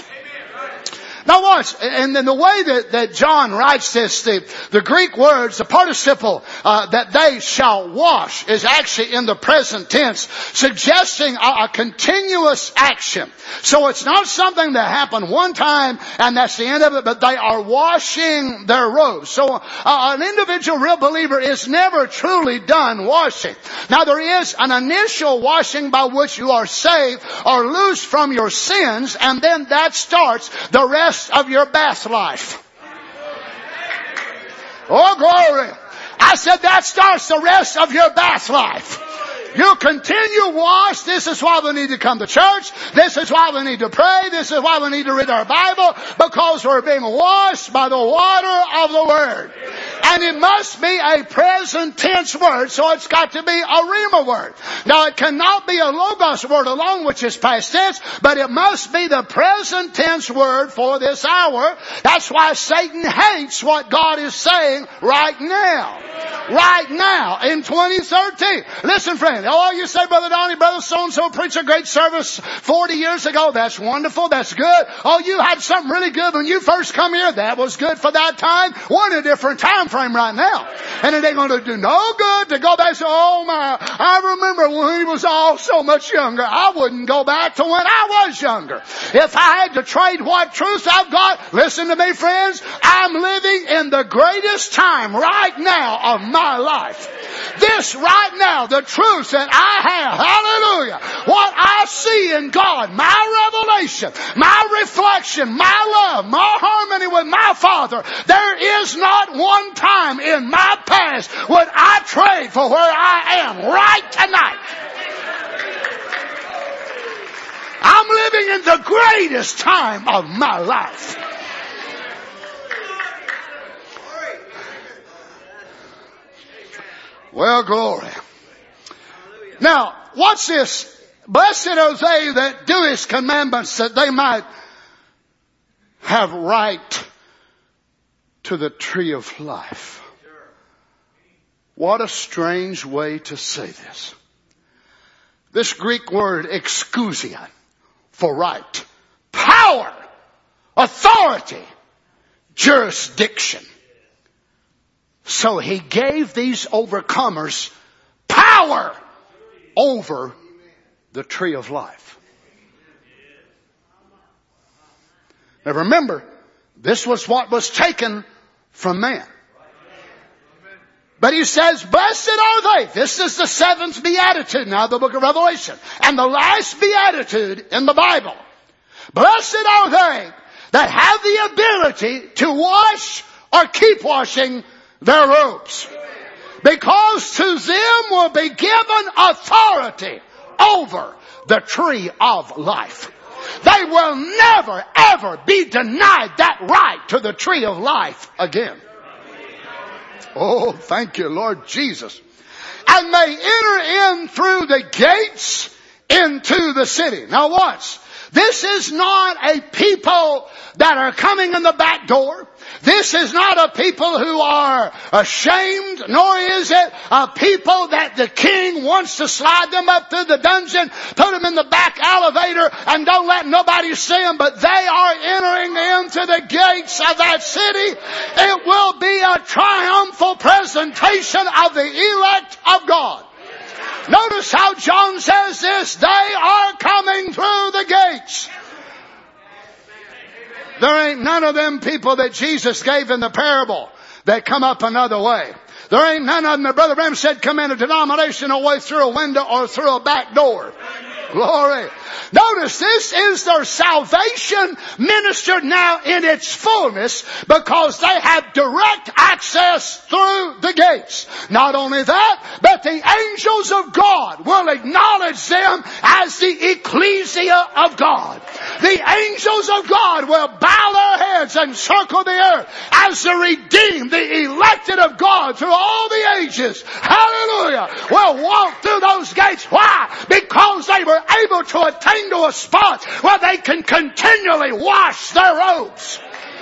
Now watch, and then the way that John writes this, the Greek words, the participle that they shall wash is actually in the present tense, suggesting a continuous action. So it's not something that happened one time and that's the end of it, but they are washing their robes. So an individual real believer is never truly done washing. Now there is an initial washing by which you are saved or loose from your sins, and then that starts the rest of your bath life. Oh, glory. I said that starts the rest of your bath life. You continue wash. This is why we need to come to church. This is why we need to pray. This is why we need to read our Bible, because we're being washed by the water of the Word. And it must be a present tense word, so it's got to be a rhema word. Now, it cannot be a logos word alone, which is past tense, but it must be the present tense word for this hour. That's why Satan hates what God is saying right now. Right now, in 2013. Listen, friend. Oh, you say, Brother Donnie, Brother so-and-so preached a great service 40 years ago. That's wonderful. That's good. Oh, you had something really good when you first come here. That was good for that time. We're in a different time frame right now. And it ain't going to do no good to go back and say, oh my, I remember when he was all so much younger. I wouldn't go back to when I was younger. If I had to trade what truth I've got, listen to me, friends, I'm living in the greatest time right now of my life. This right now, the truth that I have, hallelujah, what I see in God, my revelation, my reflection, my love, my harmony with my Father, there is not one time in my past would I trade for where I am right tonight. I'm living in the greatest time of my life. Well, glory. Now, watch this. Blessed are they that do His commandments, that they might have right to the tree of life. What a strange way to say this. This Greek word exousia, for right, power, authority, jurisdiction. So He gave these overcomers power over the tree of life. Now remember, this was what was taken from man. But He says, blessed are they. This is the seventh beatitude now, the book of Revelation. And the last beatitude in the Bible. Blessed are they that have the ability to wash or keep washing their robes. Because to them will be given authority over the tree of life. They will never, ever be denied that right to the tree of life again. Oh, thank you, Lord Jesus. And they enter in through the gates into the city. Now watch. This is not a people that are coming in the back door. This is not a people who are ashamed, nor is it a people that the king wants to slide them up through the dungeon, put them in the back elevator, and don't let nobody see them. But they are entering into the gates of that city. It will be a triumphal presentation of the elect of God. Notice how John says this. They are coming through the gates. There ain't none of them people that Jesus gave in the parable that come up another way. There ain't none of them that Brother Branham said come in a denominational way through a window or through a back door. Glory. Notice this is their salvation ministered now in its fullness because they have direct access through the gates. Not only that, but the angels of God will acknowledge them as the ecclesia of God. The angels of God will bow their heads and circle the earth as the redeemed, the elected of God through all the ages. Hallelujah. Will walk through those gates. Why? Because they were able to attain to a spot where they can continually wash their robes.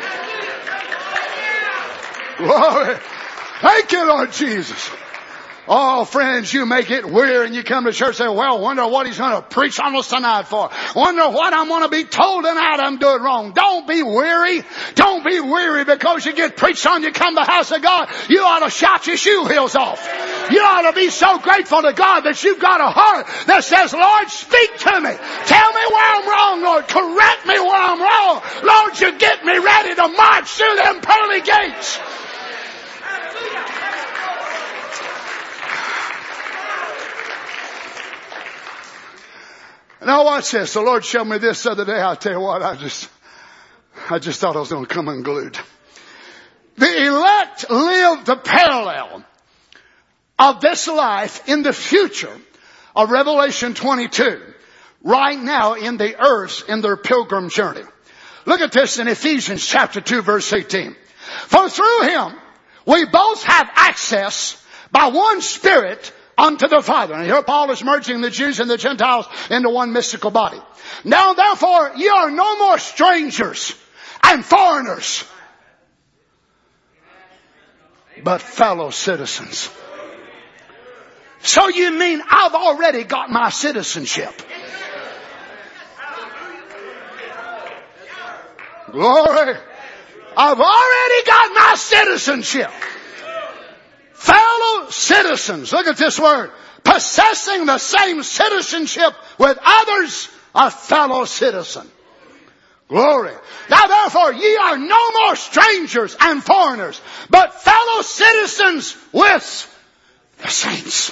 Glory. Thank you, Lord Jesus. Oh, friends, you make it weird and you come to church and say, well, wonder what he's going to preach on us tonight for. Wonder what I'm going to be told tonight I'm doing wrong. Don't be weary. Don't be weary because you get preached on, you come to the house of God. You ought to shout your shoe heels off. You ought to be so grateful to God that you've got a heart that says, Lord, speak to me. Tell me where I'm wrong, Lord. Correct me where I'm wrong. Lord, you get me ready to march through them pearly gates. Now watch this. The Lord showed me this the other day. I'll tell you what, I just thought I was going to come unglued. The elect live the parallel of this life in the future of Revelation 22. Right now in the earth in their pilgrim journey. Look at this in Ephesians chapter 2 verse 18. For through Him we both have access by one Spirit unto the Father. And here Paul is merging the Jews and the Gentiles into one mystical body. Now therefore ye are no more strangers and foreigners, but fellow citizens. So you mean I've already got my citizenship? Glory. I've already got my citizenship. Fellow citizens. Look at this word. Possessing the same citizenship with others, a fellow citizen. Glory. Now therefore ye are no more strangers and foreigners, but fellow citizens with the saints.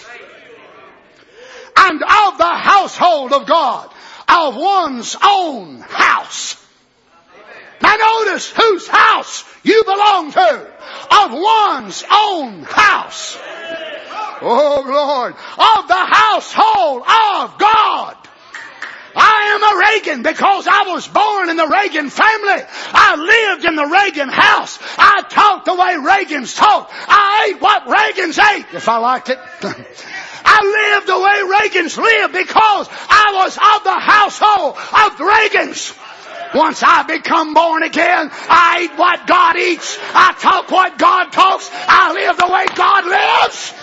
And of the household of God, of one's own house. Now notice whose house you belong to. Of one's own house. Oh Lord. Of the household of God. I am a Reagan because I was born in the Reagan family. I lived in the Reagan house. I talked the way Reagans talked. I ate what Reagans ate if I liked it. I lived the way Reagans lived because I was of the household of Reagans. Once I become born again, I eat what God eats. I talk what God talks. I live the way God lives.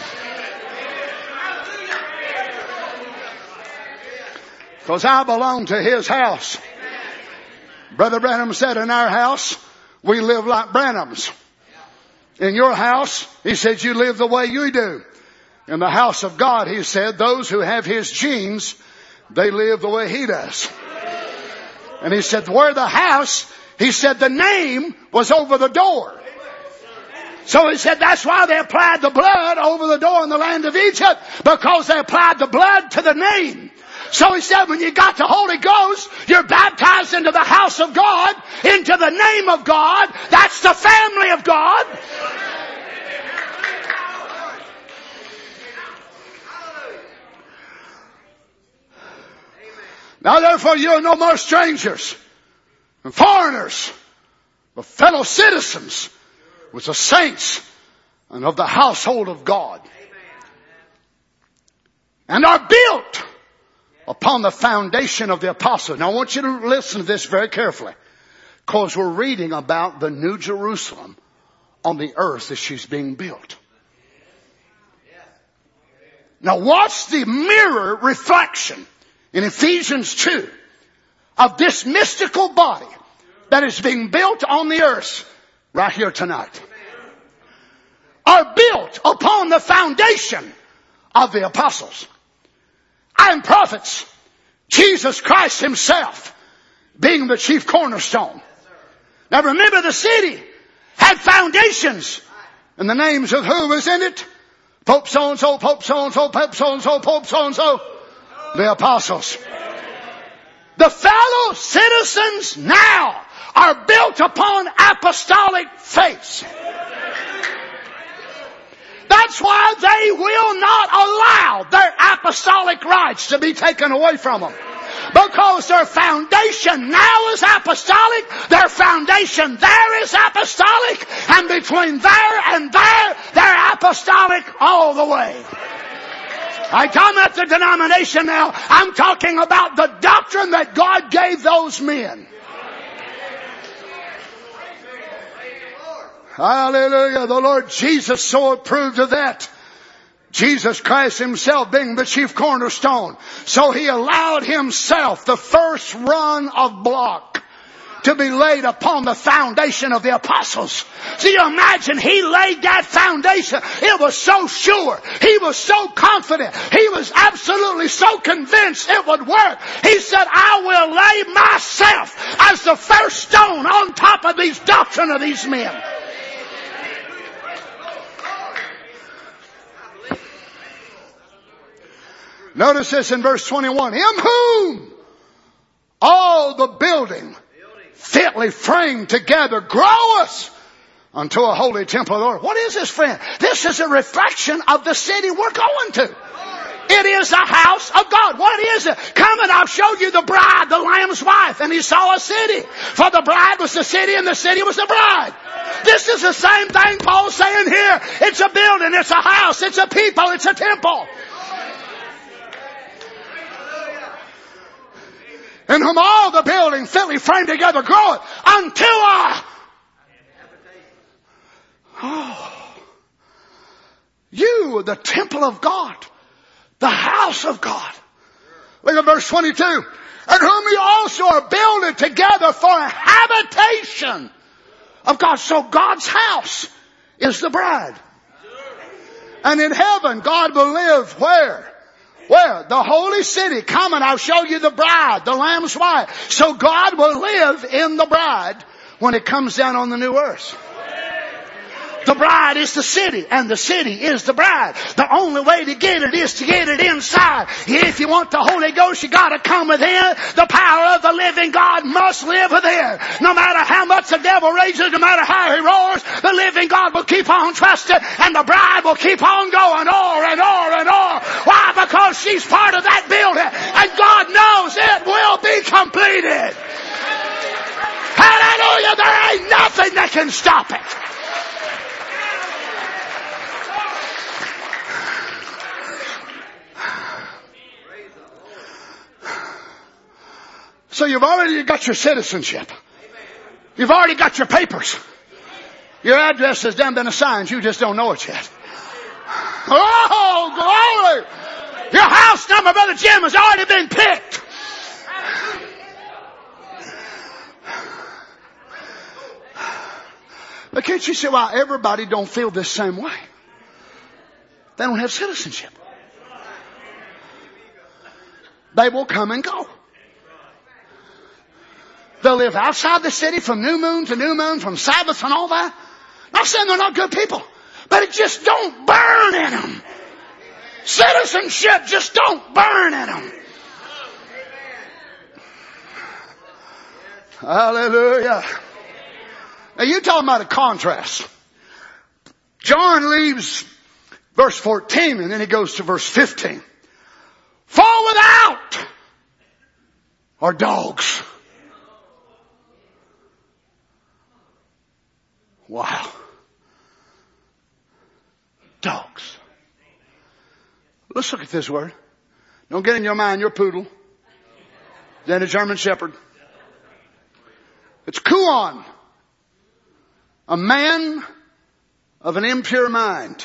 Because I belong to His house. Brother Branham said, in our house, we live like Branhams. In your house, he said, you live the way you do. In the house of God, he said, those who have His genes, they live the way He does. And he said, where the house, he said the name was over the door. So he said that's why they applied the blood over the door in the land of Egypt, because they applied the blood to the name. So he said when you got the Holy Ghost, you're baptized into the house of God, into the name of God. That's the family of God. Now therefore you are no more strangers and foreigners, but fellow citizens with the saints and of the household of God. And are built upon the foundation of the apostles. Now I want you to listen to this very carefully, because we're reading about the New Jerusalem on the earth as she's being built. Now watch the mirror reflection in Ephesians 2 of this mystical body that is being built on the earth right here tonight. Are built upon the foundation of the apostles and prophets, Jesus Christ Himself being the chief cornerstone. Now remember, the city had foundations, and the names of who was in it? Pope so-and-so, Pope so-and-so, Pope so-and-so, Pope so-and-so. The apostles. The fellow citizens now are built upon apostolic faith. That's why they will not allow their apostolic rights to be taken away from them. Because their foundation now is apostolic, their foundation there is apostolic, and between there and there, they're apostolic all the way. I'm talking about the denomination now. I'm talking about the doctrine that God gave those men. Hallelujah. The Lord Jesus so approved of that. Jesus Christ Himself being the chief cornerstone. So He allowed Himself the first run of block to be laid upon the foundation of the apostles. So you imagine He laid that foundation. It was so sure. He was so confident. He was absolutely so convinced it would work. He said, I will lay myself as the first stone on top of these doctrine of these men. Notice this in verse 21. In whom all the building fitly framed together groweth unto a holy temple of the Lord. What is this, friend? This is a reflection of the city we're going to. It is the house of God. What is it? Come and I'll show you the bride, the Lamb's wife. And he saw a city. For the bride was the city and the city was the bride. This is the same thing Paul's saying here. It's a building, it's a house, it's a people, it's a temple. In whom all the building fitly framed together groweth unto you, the temple of God, the house of God. Look at verse 22. And whom you also are building together for a habitation of God. So God's house is the bride. And in heaven, God will live where? Where? The holy city. Come and I'll show you the bride, the Lamb's wife. So God will live in the bride when it comes down on the new earth. The bride is the city, and the city is the bride. The only way to get it is to get it inside. If you want the Holy Ghost, you got to come within. The power of the living God must live within. No matter how much the devil rages, no matter how he roars, the living God will keep on trusting, and the bride will keep on going on and on and on. Why? Because she's part of that building, and God knows it will be completed. Hallelujah! There ain't nothing that can stop it. So you've already got your citizenship. You've already got your papers. Your address has been assigned. You just don't know it yet. Oh, glory! Your house number, Brother Jim, has already been picked. But can't you see why everybody don't feel this same way? They don't have citizenship. They will come and go. They'll live outside the city from new moon to new moon, from Sabbath and all that. Not saying they're not good people, but it just don't burn in them. Citizenship just don't burn in them. Hallelujah. Now you're talking about a contrast. John leaves verse 14 and then he goes to verse 15. For without are dogs. Wow. Dogs. Let's look at this word. Don't get in your mind your poodle. Then a German Shepherd. It's kuon. A man of an impure mind.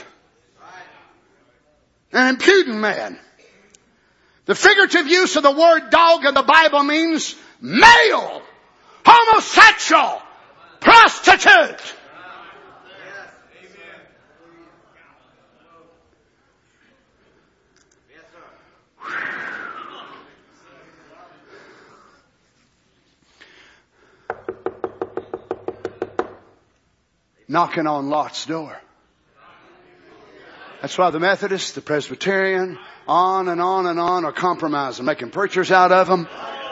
An impudent man. The figurative use of the word dog in the Bible means male, homosexual, prostitute. Knocking on Lot's door. That's why the Methodists, the Presbyterian, on and on and on are compromising, making preachers out of them.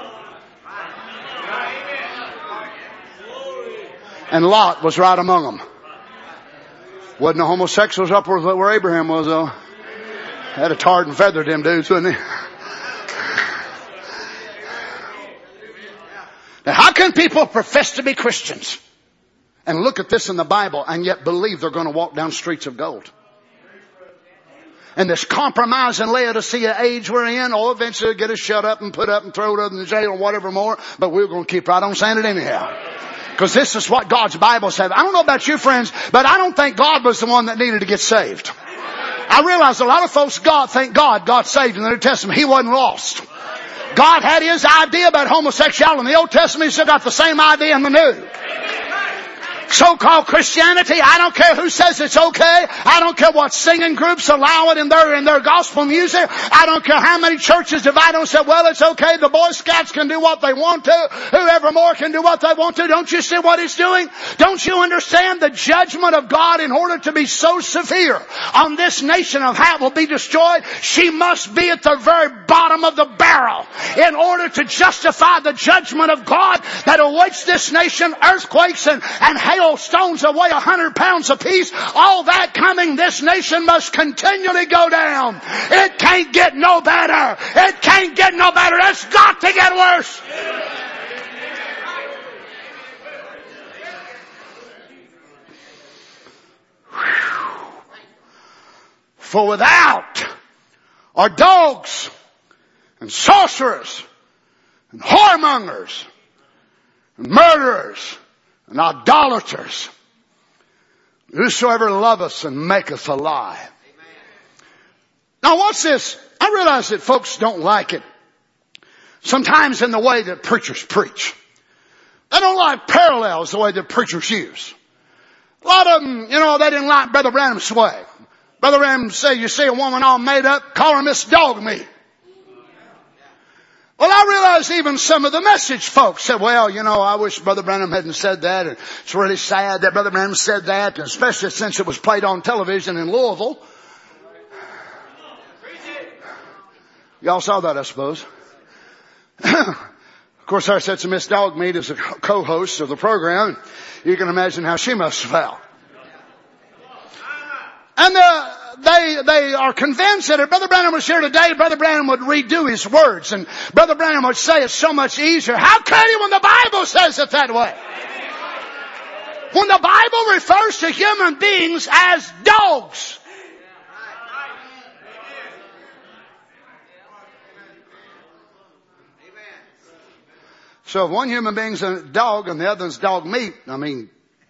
And Lot was right among them. Wasn't the homosexuals up where Abraham was, though. Had a tarred and feathered them dudes, wouldn't he? Now, how can people profess to be Christians and look at this in the Bible and yet believe they're going to walk down streets of gold? And this compromise and Laodicea age we're in, eventually get us shut up and put up and thrown up in the jail or whatever more, but we're going to keep right on saying it anyhow. Because this is what God's Bible said. I don't know about you friends, but I don't think God was the one that needed to get saved. I realize a lot of folks think God got saved in the New Testament. He wasn't lost. God had His idea about homosexuality in the Old Testament. He still got the same idea in the New. So-called Christianity, I don't care who says it's okay. I don't care what singing groups allow it in their gospel music. I don't care how many churches divide and say, well, it's okay. The Boy Scouts can do what they want to. Whoever more can do what they want to. Don't you see what He's doing? Don't you understand the judgment of God in order to be so severe on this nation of how it will be destroyed? She must be at the very bottom of the barrel in order to justify the judgment of God that awaits this nation. Earthquakes and hailstones that weigh 100 pounds apiece, all that coming, this nation must continually go down. It can't get no better. It can't get no better. It's got to get worse. For without are dogs and sorcerers and whoremongers and murderers and idolaters, whosoever loveth and maketh a lie. Now watch this. I realize that folks don't like it sometimes in the way that preachers preach. They don't like parallels the way that preachers use. A lot of them, they didn't like Brother Branham's way. Brother Branham said, you see a woman all made up, call her Miss Dog Meat. Well, I realize even some of the message folks said, well, I wish Brother Branham hadn't said that. And it's really sad that Brother Branham said that, especially since it was played on television in Louisville. Y'all saw that, I suppose. Of course, I said to Miss Dog Meat as a co-host of the program. You can imagine how she must have felt. And they are convinced that if Brother Branham was here today, Brother Branham would redo his words. And Brother Branham would say it so much easier. How could he when the Bible says it that way? When the Bible refers to human beings as dogs. So if one human being's a dog and the other's dog meat, I mean,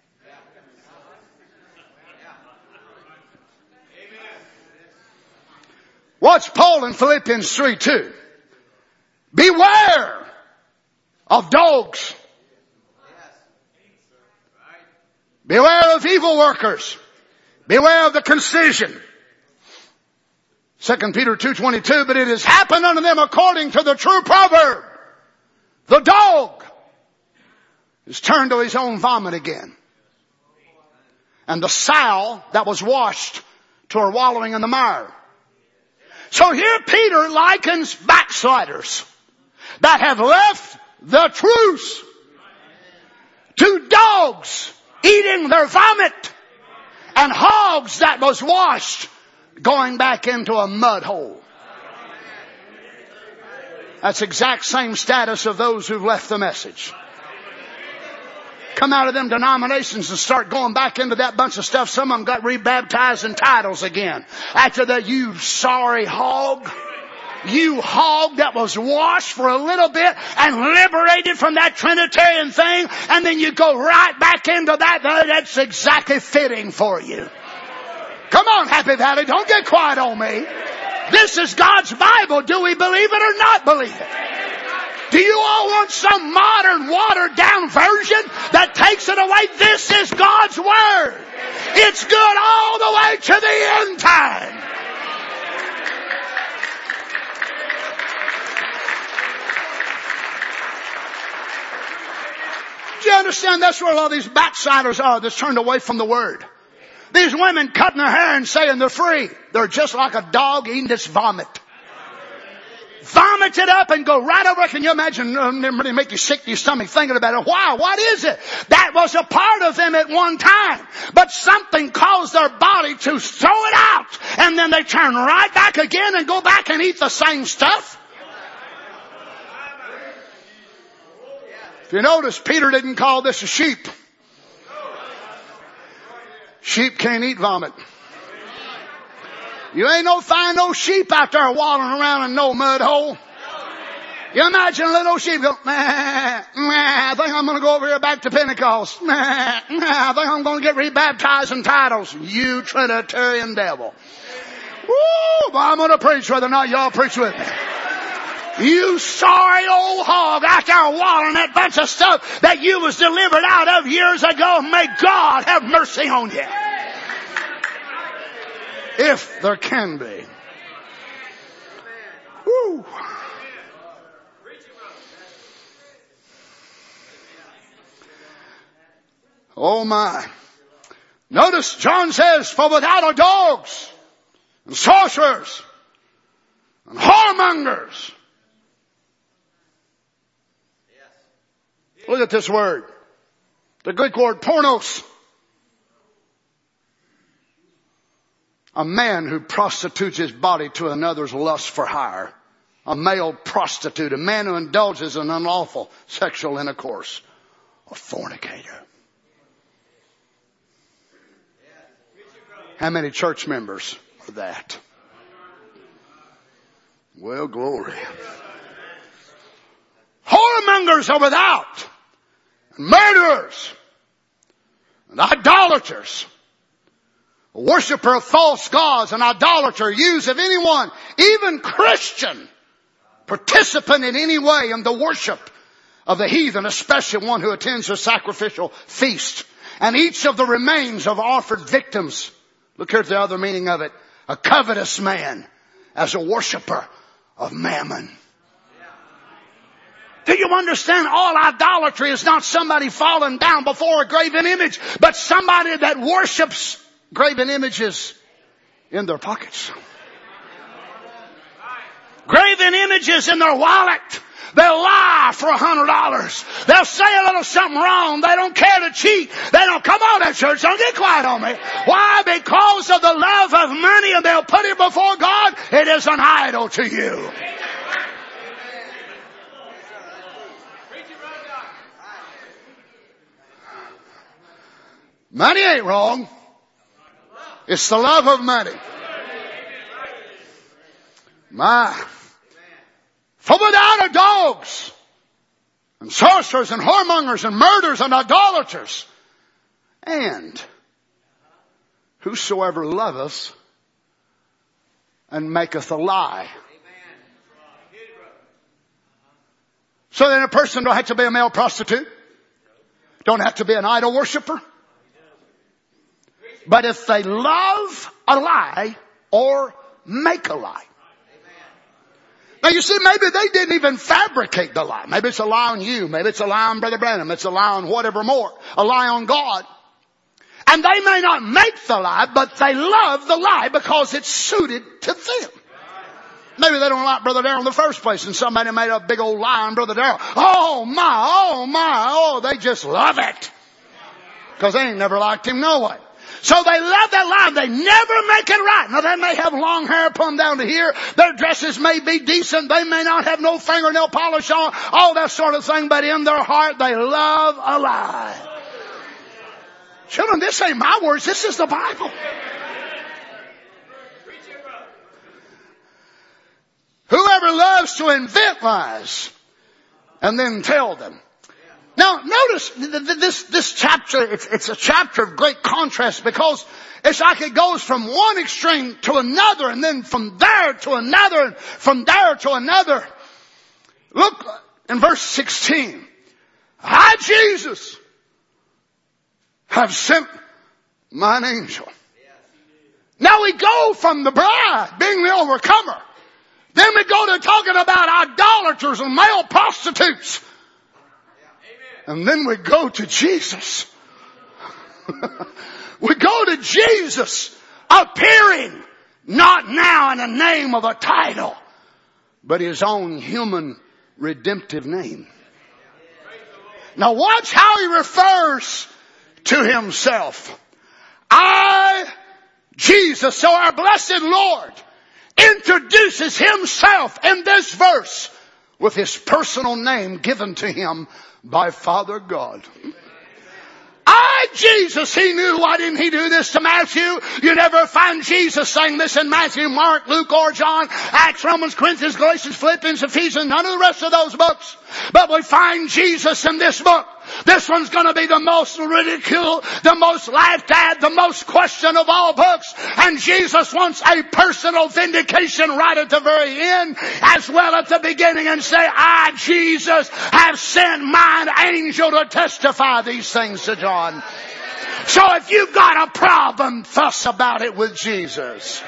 watch Paul in Philippians 3:2. Beware of dogs. Beware of evil workers. Beware of the concision. 2 Peter 2:22, but it has happened unto them according to the true proverb. The dog is turned to his own vomit again. And the sow that was washed to her wallowing in the mire. So here Peter likens backsliders that have left the truth to dogs eating their vomit and hogs that was washed going back into a mud hole. That's the exact same status of those who've left the message. Come out of them denominations and start going back into that bunch of stuff. Some of them got rebaptized in titles again. After that, you sorry hog. You hog that was washed for a little bit and liberated from that Trinitarian thing, and then you go right back into that. That's exactly fitting for you. Come on, Happy Valley, don't get quiet on me. This is God's Bible. Do we believe it or not believe it? Do you all want some modern, watered down version that takes it away? This is God's Word. It's good all the way to the end time. Do you understand that's where a lot of these backsliders are that's turned away from the Word? These women cutting their hair and saying they're free. They're just like a dog eating its vomit. Vomit it up and go right over. Can you imagine? It make you sick to your stomach thinking about it. Why? What is it? That was a part of them at one time. But something caused their body to throw it out. And then they turn right back again and go back and eat the same stuff. If you notice, Peter didn't call this a sheep. Sheep can't eat vomit. You ain't find no sheep out there wallowing around in no mud hole. You imagine a little sheep go, I think I'm going to go over here back to Pentecost. I think I'm going to get rebaptized in titles. You Trinitarian devil. Woo, but I'm going to preach whether or not y'all preach with me. You sorry old hog out there wallowing that bunch of stuff that you was delivered out of years ago. May God have mercy on you. If there can be. Woo. Oh my. Notice John says, for without are dogs and sorcerers and whoremongers. Look at this word. The Greek word pornos. A man who prostitutes his body to another's lust for hire. A male prostitute. A man who indulges in unlawful sexual intercourse. A fornicator. How many church members are that? Well, glory. Whoremongers are without. Murderers. And idolaters. A worshiper of false gods, an idolater, use of anyone, even Christian, participant in any way in the worship of the heathen, especially one who attends a sacrificial feast. And each of the remains of offered victims. Look here at the other meaning of it. A covetous man as a worshiper of mammon. Do you understand? All idolatry is not somebody falling down before a graven image, but somebody that worships graven images in their pockets. Graven images in their wallet. They'll lie for $100. They'll say a little something wrong. They don't care to cheat. They don't come on at church. Don't get quiet on me. Why? Because of the love of money, and they'll put it before God. It is an idol to you. Money ain't wrong. It's the love of money. My. For without are dogs and sorcerers and whoremongers and murderers and idolaters. And whosoever loveth and maketh a lie. So then a person don't have to be a male prostitute. Don't have to be an idol worshiper. But if they love a lie or make a lie. Now you see, maybe they didn't even fabricate the lie. Maybe it's a lie on you. Maybe it's a lie on Brother Branham. It's a lie on whatever more. A lie on God. And they may not make the lie, but they love the lie because it's suited to them. Maybe they don't like Brother Darrell in the first place, and somebody made a big old lie on Brother Darrell. Oh, they just love it. Because they ain't never liked him no way. So they love that lie. They never make it right. Now they may have long hair pulled down to here. Their dresses may be decent. They may not have no fingernail polish on. All that sort of thing. But in their heart, they love a lie. Children, this ain't my words. This is the Bible. Whoever loves to invent lies and then tell them. Now notice this chapter, it's a chapter of great contrast because it's like it goes from one extreme to another and then from there to another and from there to another. Look in verse 16. I, Jesus, have sent mine angel. Now we go from the bride being the overcomer. Then we go to talking about idolaters and male prostitutes. And then we go to Jesus. We go to Jesus appearing not now in the name of a title, but his own human redemptive name. Now watch how he refers to himself. I, Jesus. So our blessed Lord introduces himself in this verse with his personal name given to him by Father God. I, Jesus, he knew. Why didn't he do this to Matthew? You never find Jesus saying this in Matthew, Mark, Luke, or John, Acts, Romans, Corinthians, Galatians, Philippians, Ephesians, none of the rest of those books. But we find Jesus in this book. This one's going to be the most ridiculed, the most laughed at, the most questioned of all books. And Jesus wants a personal vindication right at the very end as well at the beginning and say, I, Jesus, have sent mine angel to testify these things to John. So if you've got a problem, fuss about it with Jesus.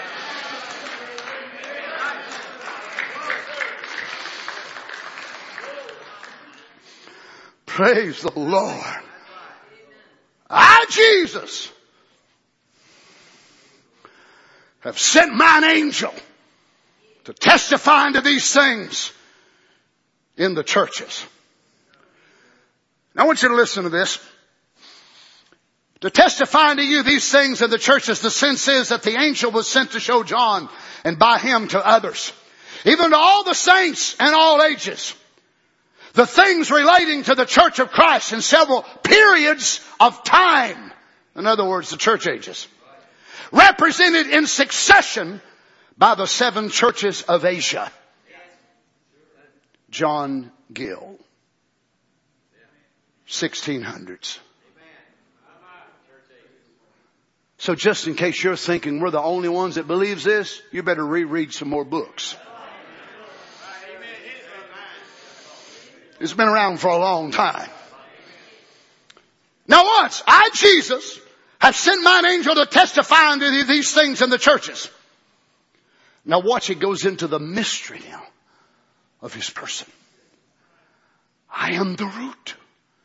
Praise the Lord. I, Jesus, have sent mine angel to testify unto these things in the churches. Now I want you to listen to this. To testify unto you these things in the churches, the sense is that the angel was sent to show John and by him to others, even to all the saints and all ages, the things relating to the church of Christ in several periods of time. In other words, the church ages. Represented in succession by the 7 churches of Asia. John Gill. 1600s. So just in case you're thinking we're the only ones that believes this, you better reread some more books. It's been around for a long time. Now watch. I, Jesus, have sent mine angel to testify unto these things in the churches. Now watch, it goes into the mystery now of his person. I am the root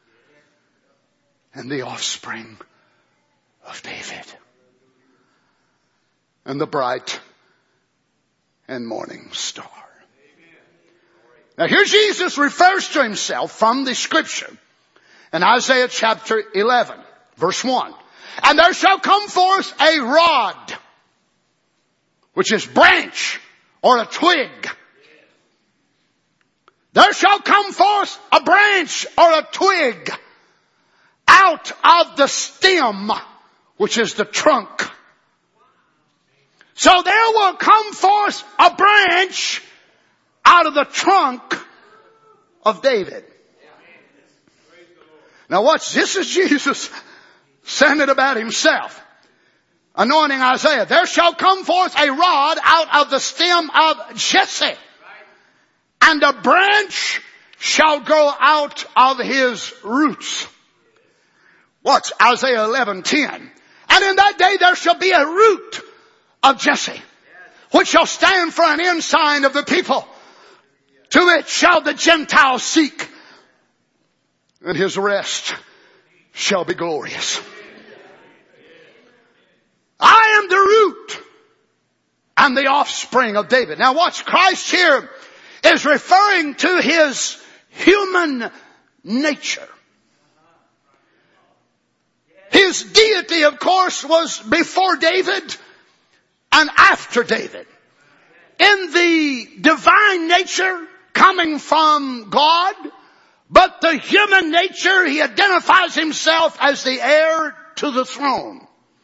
and the offspring of David and the bright and morning star. Now here Jesus refers to himself from the scripture in Isaiah chapter 11, verse 1. And there shall come forth a rod, which is branch or a twig. There shall come forth a branch or a twig out of the stem, which is the trunk. So there will come forth a branch out of the trunk of David. Now watch, this is Jesus saying it about himself. Anointing Isaiah. There shall come forth a rod out of the stem of Jesse, and a branch shall grow out of his roots. Watch Isaiah 11:10. And in that day there shall be a root of Jesse, which shall stand for an ensign of the people. To it shall the Gentiles seek, and his rest shall be glorious. I am the root and the offspring of David. Now watch, Christ here is referring to his human nature. His deity, of course, was before David and after David. In the divine nature coming from God, but the human nature, he identifies himself as the heir to the throne.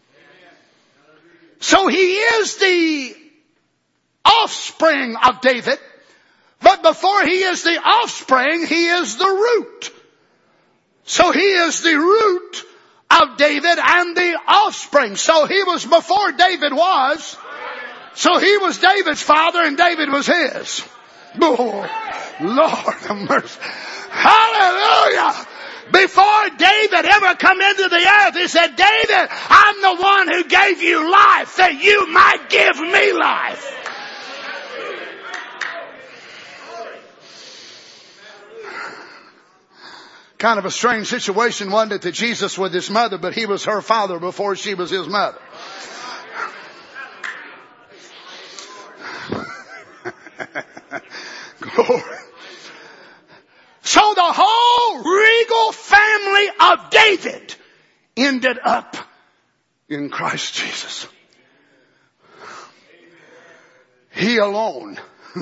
So he is the offspring of David, but before he is the offspring, he is the root. So he is the root of David and the offspring. So he was before David was. So he was David's father and David was his. Oh, Lord have mercy. Hallelujah. Before David ever come into the earth, he said, David, I'm the one who gave you life that you might give me life. Kind of a strange situation, wasn't it, that Jesus was his mother, but he was her father before she was his mother. Glory. So the whole regal family of David ended up in Christ Jesus. He alone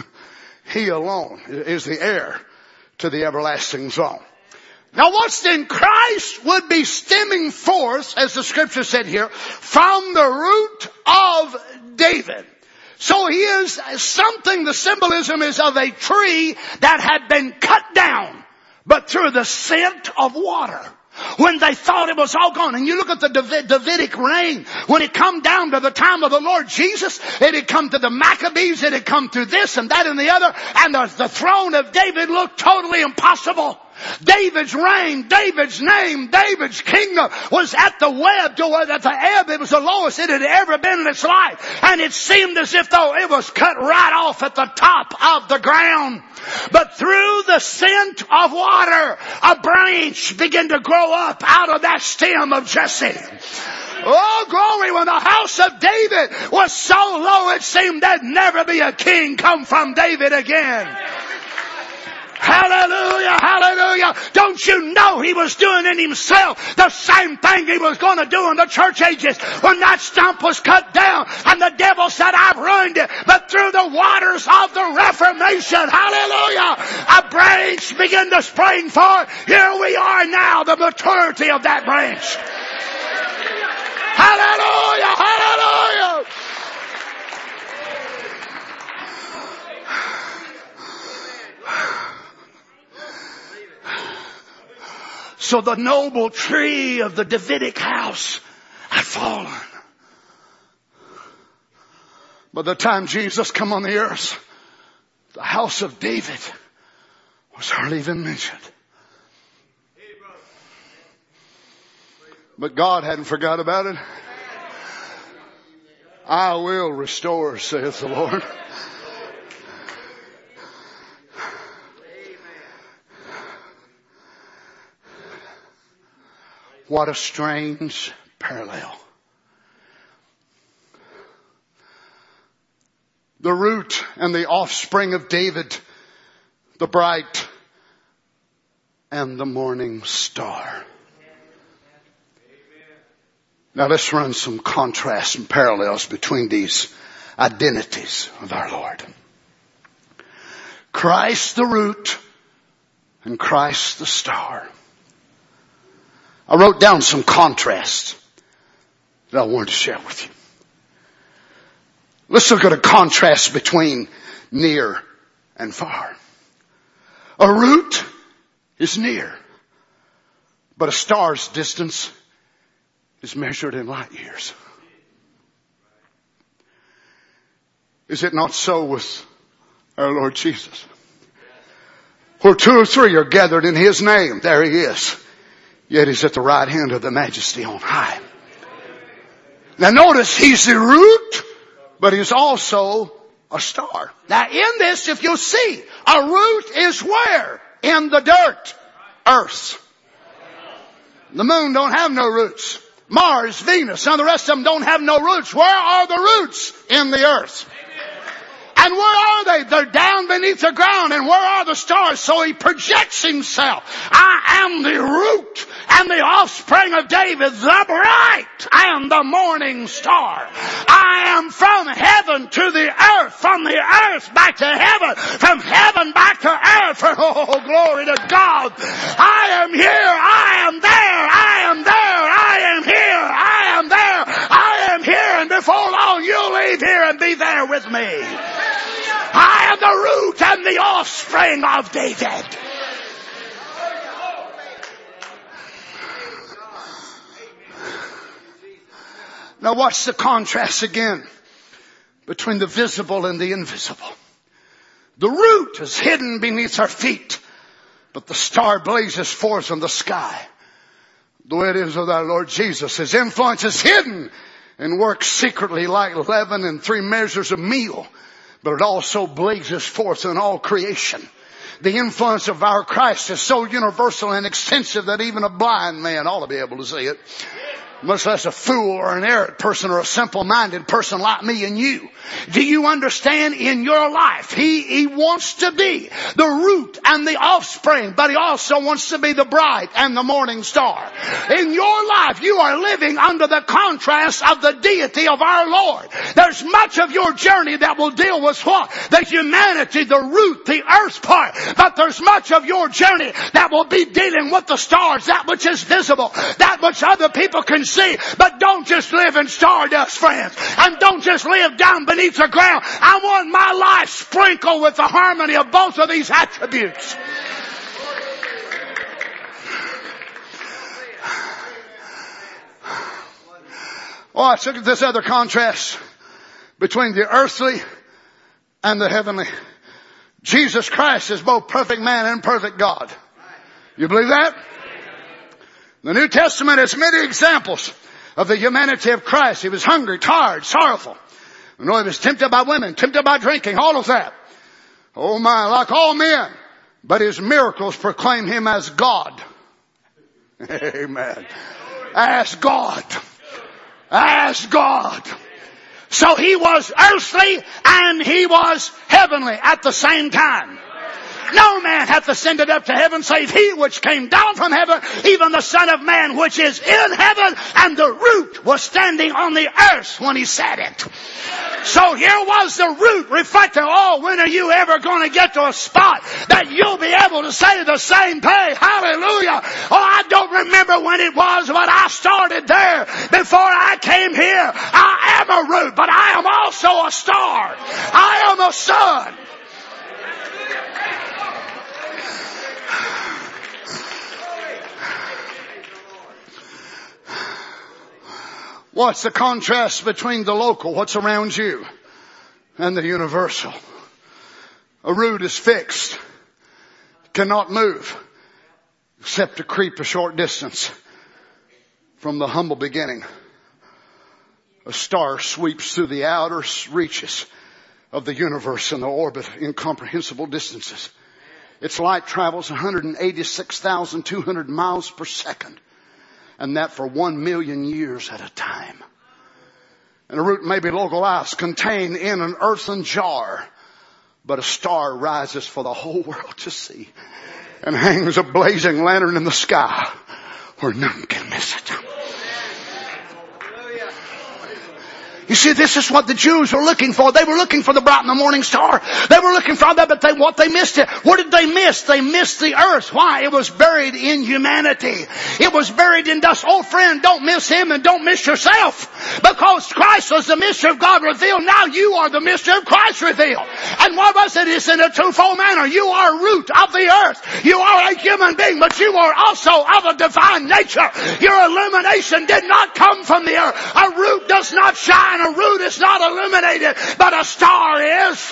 is the heir to the everlasting throne. Now what's then? Christ would be stemming forth, as the scripture said here, from the root of David. So he is something, the symbolism is of a tree that had been cut down, but through the scent of water. When they thought it was all gone. And you look at the Davidic reign. When it come down to the time of the Lord Jesus, it had come to the Maccabees, it had come through this and that and the other. And the throne of David looked totally impossible. David's reign, David's name, David's kingdom was at the web, at the ebb. It was the lowest it had ever been in its life. And it seemed as if though it was cut right off at the top of the ground. But through the scent of water, a branch began to grow up out of that stem of Jesse. Oh, glory, when the house of David was so low it seemed there'd never be a king come from David again. Hallelujah, hallelujah. Don't you know he was doing in himself the same thing he was going to do in the church ages when that stump was cut down and the devil said, I've ruined it. But through the waters of the Reformation, hallelujah, a branch began to spring forth. Here we are now, the maturity of that branch. Hallelujah, hallelujah. So the noble tree of the Davidic house had fallen. By the time Jesus come on the earth, the house of David was hardly even mentioned. But God hadn't forgot about it. I will restore, saith the Lord. What a strange parallel. The root and the offspring of David, the bright and the morning star. Now let's run some contrasts and parallels between these identities of our Lord. Christ the root and Christ the star. I wrote down some contrasts that I wanted to share with you. Let's look at a contrast between near and far. A root is near. But a star's distance is measured in light years. Is it not so with our Lord Jesus? Where 2 or 3 are gathered in His name, there He is. Yet He's at the right hand of the Majesty on high. Now notice He's the root, but He's also a star. Now in this, if you'll see, a root is where? In the dirt. Earth. The moon don't have no roots. Mars, Venus, and the rest of them don't have no roots. Where are the roots? In the earth. And where are they? They're down beneath the ground. And where are the stars? So He projects Himself. I am the root and the offspring of David, the bright and the morning star. I am from heaven to the earth, from the earth back to heaven, from heaven back to earth. Oh, glory to God. I am here. I am there. I am there. I am here. I am there. I am here. And before long, you'll leave here and be there with me. I am the root and the offspring of David. Now watch the contrast again between the visible and the invisible. The root is hidden beneath our feet, but the star blazes forth in the sky. The way it is with our Lord Jesus. His influence is hidden and works secretly like leaven in 3 measures of meal. But it also blazes forth in all creation. The influence of our Christ is so universal and extensive that even a blind man ought to be able to see it. Much less a fool or an arrogant person or a simple-minded person like me and you. Do you understand? In your life, He wants to be the root and the offspring, but He also wants to be the bright and the morning star. In your life, you are living under the contrast of the deity of our Lord. There's much of your journey that will deal with what? The humanity, the root, the earth part. But there's much of your journey that will be dealing with the stars, that which is visible, that which other people can see. But don't just live in stardust, friends. And don't just live down beneath the ground. I want my life sprinkled with the harmony of both of these attributes. Oh, let's look at this other contrast between the earthly and the heavenly. Jesus Christ is both perfect man and perfect God. You believe that? The New Testament has many examples of the humanity of Christ. He was hungry, tired, sorrowful. You know, He was tempted by women, tempted by drinking, all of that. Oh my, like all men. But His miracles proclaim Him as God. Amen. As God. As God. So He was earthly and He was heavenly at the same time. No man hath ascended up to heaven save He which came down from heaven, even the Son of Man which is in heaven. And the root was standing on the earth when He said it. So here was the root reflecting, oh, when are you ever going to get to a spot that you'll be able to say the same thing? Hallelujah. Oh, I don't remember when it was, but I started there before I came here. I am a root, but I am also a star. I am a son. What's the contrast between the local, what's around you, and the universal? A root is fixed, cannot move, except to creep a short distance from the humble beginning. A star sweeps through the outer reaches of the universe in the orbit incomprehensible distances. Its light travels 186,200 miles per second. And that for 1 million years at a time. And a root may be localized, contained in an earthen jar. But a star rises for the whole world to see. And hangs a blazing lantern in the sky where none can miss it. You see, this is what the Jews were looking for. They were looking for the bright and the morning star. They were looking for that, but they missed it. What did they miss? They missed the earth. Why? It was buried in humanity. It was buried in dust. Oh friend, don't miss Him and don't miss yourself. Because Christ was the mystery of God revealed. Now you are the mystery of Christ revealed. And what was it? It's in a twofold manner. You are root of the earth. You are a human being, but you are also of a divine nature. Your illumination did not come from the earth. A root does not shine. A root is not illuminated, but a star is.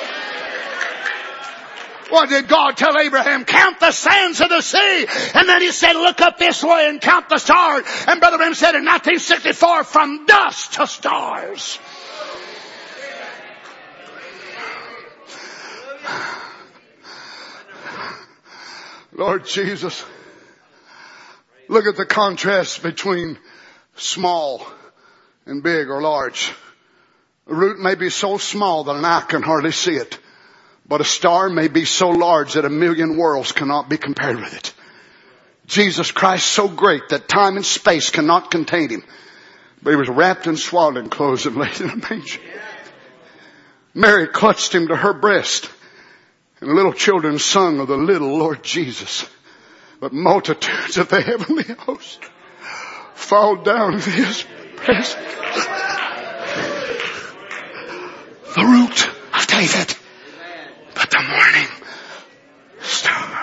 What did God tell Abraham? Count the sands of the sea. And then He said, look up this way and count the stars. And Brother Branham said in 1964, from dust to stars. Lord Jesus, look at the contrast between small and big or large. A root may be so small that an eye can hardly see it. But a star may be so large that 1,000,000 worlds cannot be compared with it. Jesus Christ so great that time and space cannot contain Him. But He was wrapped in swaddling clothes and laid in a manger. Mary clutched Him to her breast. And little children sung of the little Lord Jesus. But multitudes of the heavenly host fall down to His presence. The root of David, but the morning star.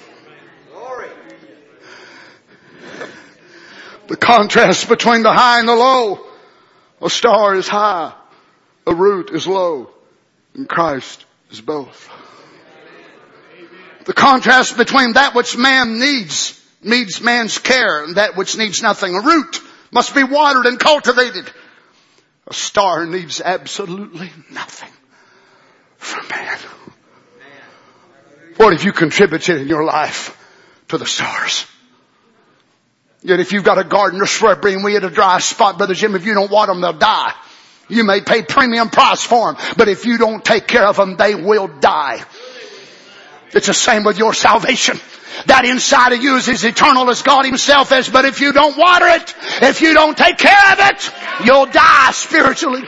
The contrast between the high and the low. A star is high, a root is low, and Christ is both. The contrast between that which man needs man's care, and that which needs nothing. A root must be watered and cultivated. A star needs absolutely nothing from man. What have you contributed in your life to the stars? Yet if you've got a garden or shrubbery and we hit a dry spot, Brother Jim, if you don't water them, they'll die. You may pay premium price for them, but if you don't take care of them, they will die. It's the same with your salvation. That inside of you is as eternal as God Himself is, but if you don't water it, if you don't take care of it, you'll die spiritually.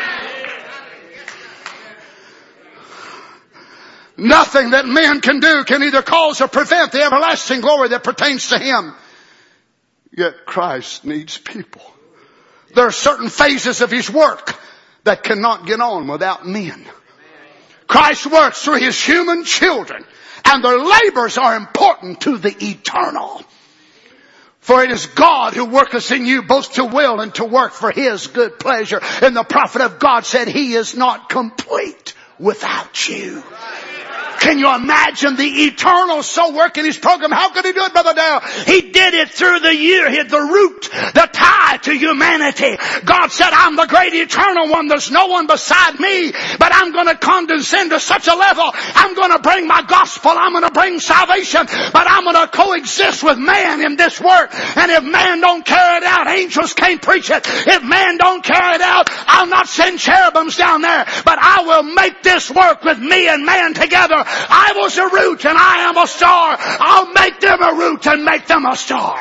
Nothing that men can do can either cause or prevent the everlasting glory that pertains to Him. Yet Christ needs people. There are certain phases of His work that cannot get on without men. Christ works through His human children, and their labors are important to the eternal. For it is God who worketh in you both to will and to work for His good pleasure. And the prophet of God said He is not complete without you. Can you imagine the eternal so working His program? How could He do it, Brother Dale? He did it through the year. He had the root, the tie to humanity. God said, I'm the great eternal one. There's no one beside me. But I'm going to condescend to such a level. I'm going to bring my gospel. I'm going to bring salvation. But I'm going to coexist with man in this work. And if man don't carry it out, angels can't preach it. If man don't carry it out, I'll not send cherubims down there. But I will make this work with me and man together. I was a root and I am a star. I'll make them a root and make them a star.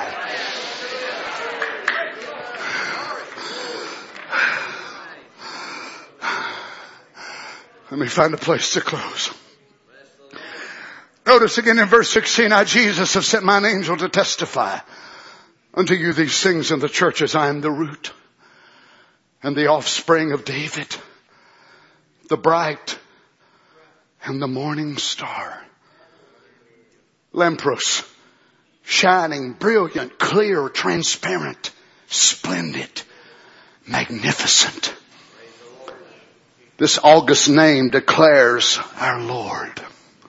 Let me find a place to close. Notice again in verse 16, I, Jesus, have sent mine angel to testify unto you these things in the churches. I am the root and the offspring of David, the bright and the morning star. Lampros, shining, brilliant, clear, transparent, splendid, magnificent. This august name declares our Lord.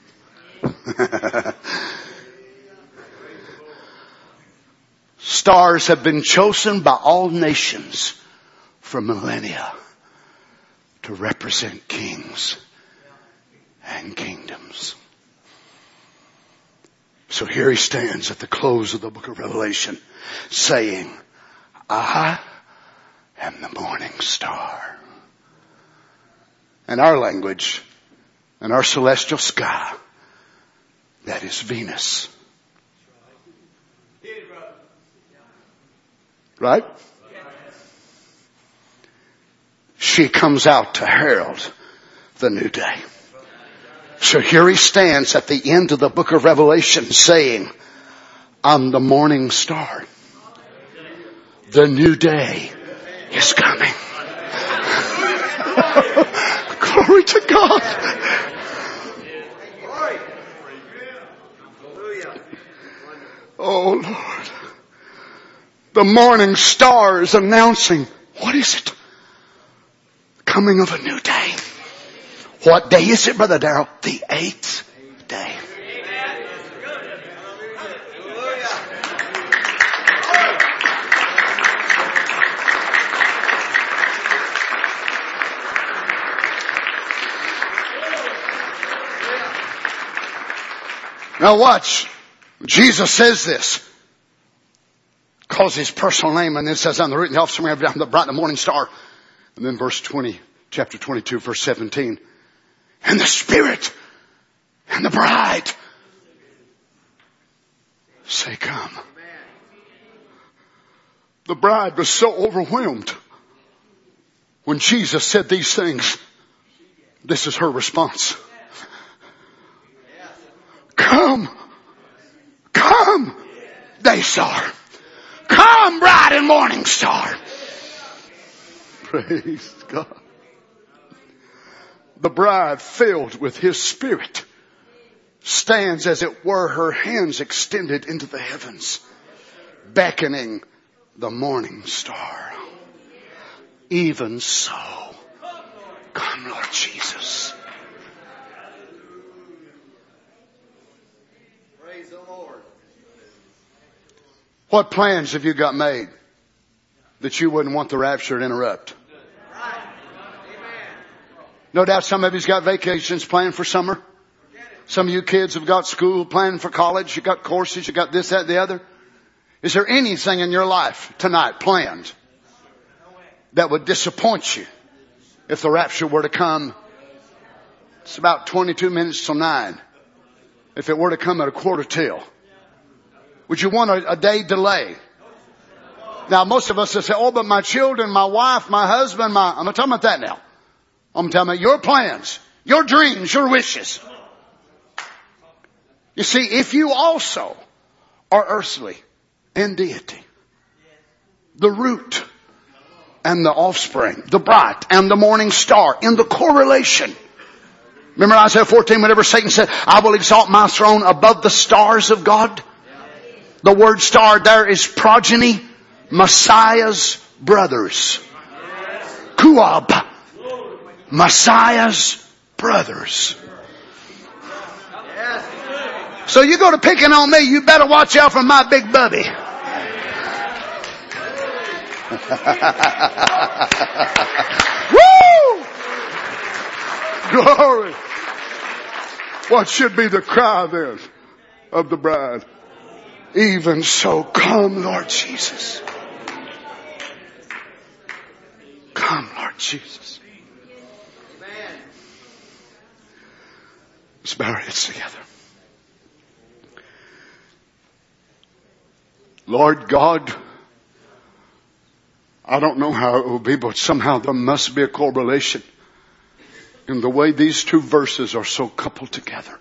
Stars have been chosen by all nations for millennia to represent kings and kingdoms. So here He stands at the close of the book of Revelation saying, I am the morning star. In our language, in our celestial sky, that is Venus. Right? she comes out to herald the new day. So here he stands at the end of the book of Revelation saying, I'm the morning star. The new day is coming. Glory to God. Oh Lord. The morning star is announcing, what is it? Coming of a new day. What day is it, Brother Darrell? The 8th day. Now watch. Jesus says this. Calls his personal name and then says, I'm the written officer, I'm the bright and the morning star. And then verse 20, chapter 22, verse 17. And the Spirit and the bride say, come. The bride was so overwhelmed when Jesus said these things. This is her response. Come. Come, day star. Come, bright and morning star. Praise God. The bride, filled with His Spirit, stands as it were, her hands extended into the heavens, beckoning the morning star. Even so, come, Lord Jesus. Praise the Lord. What plans have you got made that you wouldn't want the rapture to interrupt? No doubt some of you's got vacations planned for summer. Some of you kids have got school planned for college. You got courses. You got this, that, the other. Is there anything in your life tonight planned that would disappoint you if the rapture were to come? It's about 22 minutes till 9. If it were to come at 1:45. Would you want a day delay? Now most of us will say, oh, but my children, my wife, my husband, I'm not talking about that now. I'm talking about your plans, your dreams, your wishes. You see, if you also are earthly and deity, the root and the offspring, the bright and the morning star in the correlation. Remember Isaiah 14, whenever Satan said, I will exalt my throne above the stars of God? The word star there is progeny, Messiah's brothers. Kuab. Messiah's brothers. So you go to picking on me, you better watch out for my big bubby. Woo! Glory. What should be the cry then of the bride? Even so, come, Lord Jesus. Come, Lord Jesus. Let's bow our heads together. Lord God, I don't know how it will be, but somehow there must be a correlation in the way these two verses are so coupled together.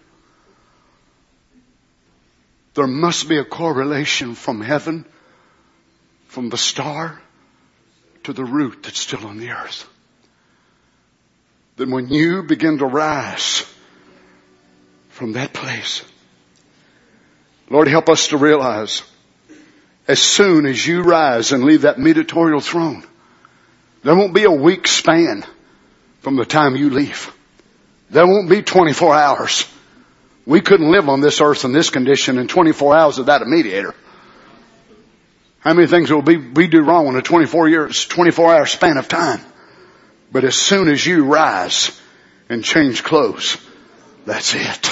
There must be a correlation from heaven, from the star, to the root that's still on the earth. Then when you begin to rise from that place, Lord, help us to realize, as soon as you rise and leave that mediatorial throne, there won't be a week span from the time you leave. There won't be 24 hours. We couldn't live on this earth in this condition in 24 hours without a mediator. How many things will we do wrong in a 24-hour span of time? But as soon as you rise and change clothes, that's it.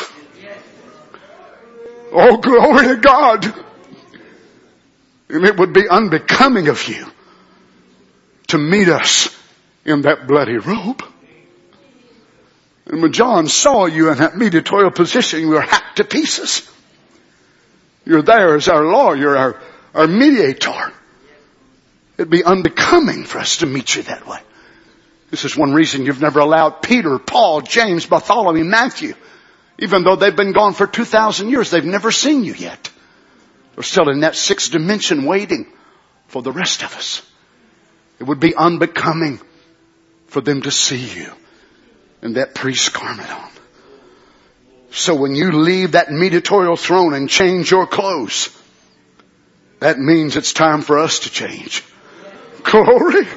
Oh, glory to God. And it would be unbecoming of you to meet us in that bloody robe. And when John saw you in that mediatorial position, you were hacked to pieces. You're there as our lawyer, our mediator. It'd be unbecoming for us to meet you that way. This is one reason you've never allowed Peter, Paul, James, Bartholomew, Matthew, even though they've been gone for 2,000 years, they've never seen you yet. They're still in that 6th dimension waiting for the rest of us. It would be unbecoming for them to see you in that priest's garment on. So when you leave that mediatorial throne and change your clothes, that means it's time for us to change. Glory.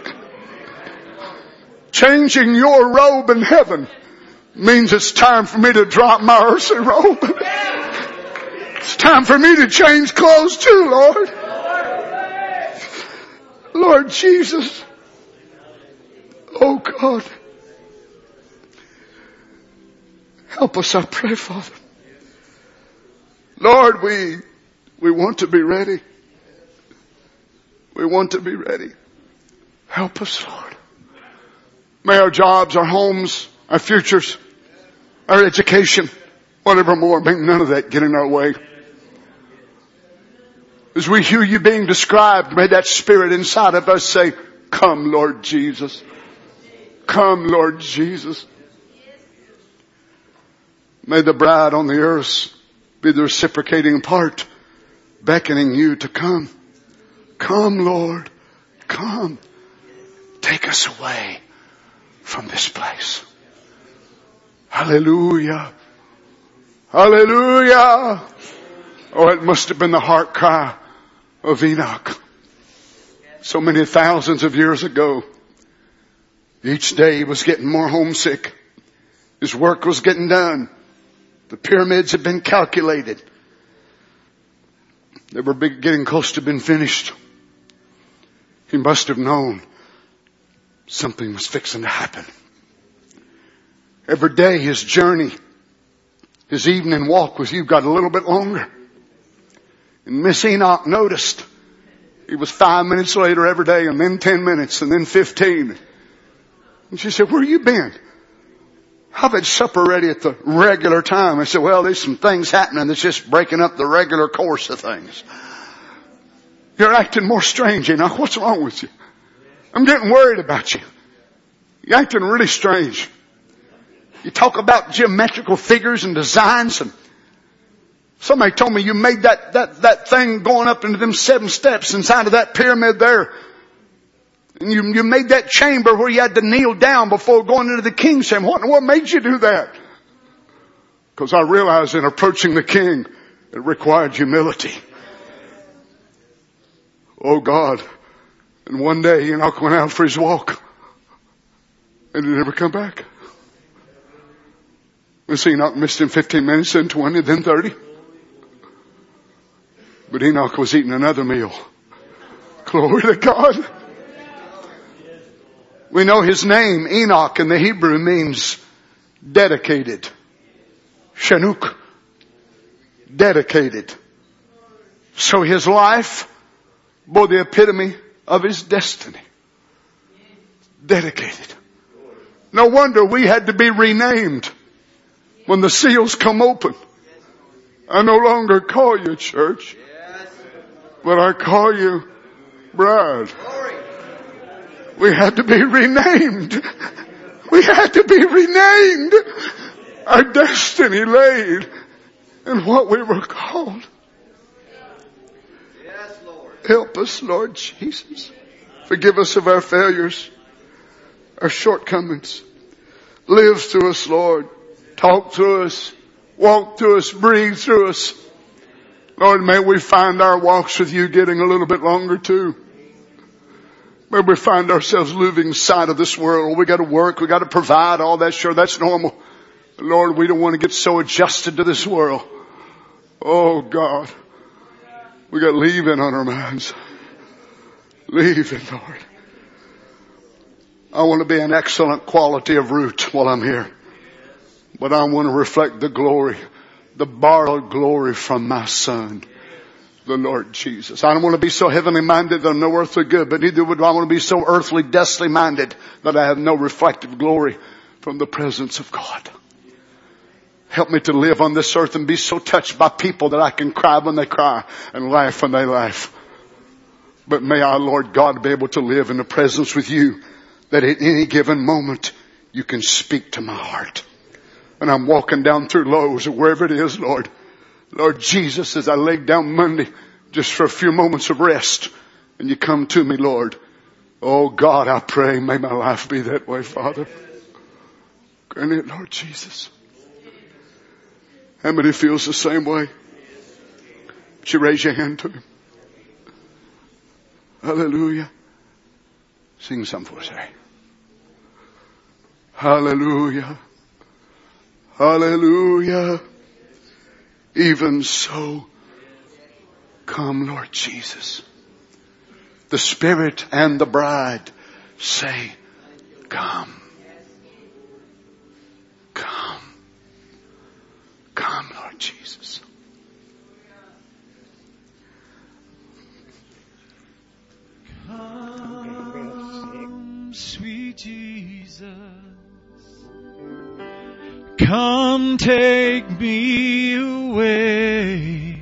Changing your robe in heaven means it's time for me to drop my earthly robe. It's time for me to change clothes too, Lord. Lord Jesus. Oh God. Help us, I pray, Father. Lord, we want to be ready. We want to be ready. Help us, Lord. May our jobs, our homes, our futures, our education, whatever more, may none of that get in our way. As we hear you being described, may that Spirit inside of us say, come, Lord Jesus. Come, Lord Jesus. May the bride on the earth be the reciprocating part, beckoning you to come. Come, Lord. Come. Take us away from this place. Hallelujah. Hallelujah. Oh, it must have been the heart cry of Enoch. So many thousands of years ago. Each day he was getting more homesick. His work was getting done. The pyramids had been calculated. They were getting close to being finished. He must have known something was fixing to happen. Every day his journey, his evening walk with you got a little bit longer. And Miss Enoch noticed he was 5 minutes later every day, and then 10 minutes, and then 15. And she said, where you been? I've had supper ready at the regular time. I said, well, there's some things happening that's just breaking up the regular course of things. You're acting more strange, Enoch. What's wrong with you? I'm getting worried about you. You're acting really strange. You talk about geometrical figures and designs, and somebody told me you made that thing going up into them 7 steps inside of that pyramid there. And you made that chamber where you had to kneel down before going into the king's chamber. What made you do that? Because I realized in approaching the king, it required humility. Oh God. And one day Enoch went out for his walk. And he never come back. Miss Enoch missed him 15 minutes, then 20, then 30. But Enoch was eating another meal. Glory to God. We know his name, Enoch, in the Hebrew means dedicated. Shanuk. Dedicated. So his life bore the epitome of his destiny. Dedicated. No wonder we had to be renamed when the seals come open. I no longer call you church, but I call you bride. We had to be renamed. We had to be renamed. Our destiny laid in what we were called. Help us, Lord Jesus. Forgive us of our failures, our shortcomings. Live through us, Lord. Talk to us. Walk through us. Breathe through us. Lord, may we find our walks with you getting a little bit longer too. May we find ourselves losing sight of this world. We got to work. We got to provide all that. Sure, that's normal. But Lord, we don't want to get so adjusted to this world. Oh God. We got leaving on our minds. Leaving, Lord. I want to be an excellent quality of root while I'm here. But I want to reflect the glory, the borrowed glory from my Son, the Lord Jesus. I don't want to be so heavenly minded that I'm no earthly good, but neither would I want to be so earthly destiny minded that I have no reflective glory from the presence of God. Help me to live on this earth and be so touched by people that I can cry when they cry and laugh when they laugh. But may I, Lord God, be able to live in the presence with you that at any given moment you can speak to my heart. And I'm walking down through Lowe's or wherever it is, Lord. Lord Jesus, as I laid down Monday just for a few moments of rest, and you come to me, Lord. Oh God, I pray, may my life be that way, Father. Grant it, Lord Jesus. How many feels the same way? Would you raise your hand to him? Hallelujah. Sing some for us, Harry. Hallelujah. Hallelujah. Even so, come, Lord Jesus. The Spirit and the bride say, come. Come. Come, Lord Jesus. Come, sweet Jesus. Come take me away.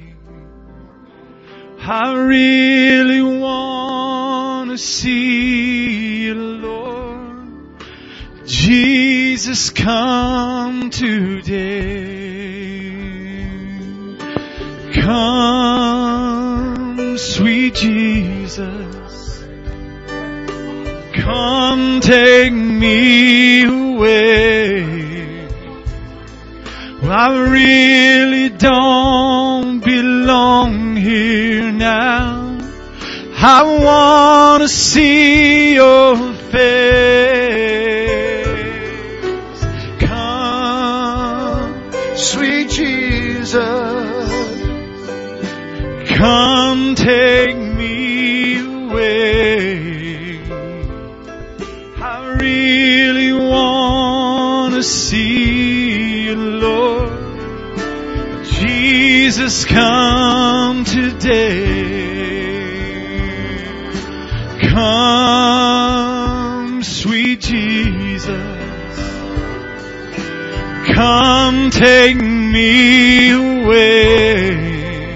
I really want to see you, Lord. Jesus, come today. Come, sweet Jesus. Come take me away. I really don't belong here now. I want to see your face. Come, Sweet Jesus. come take me away. I really want to see you, Lord. Jesus, come today. Come, sweet Jesus. Come take me away.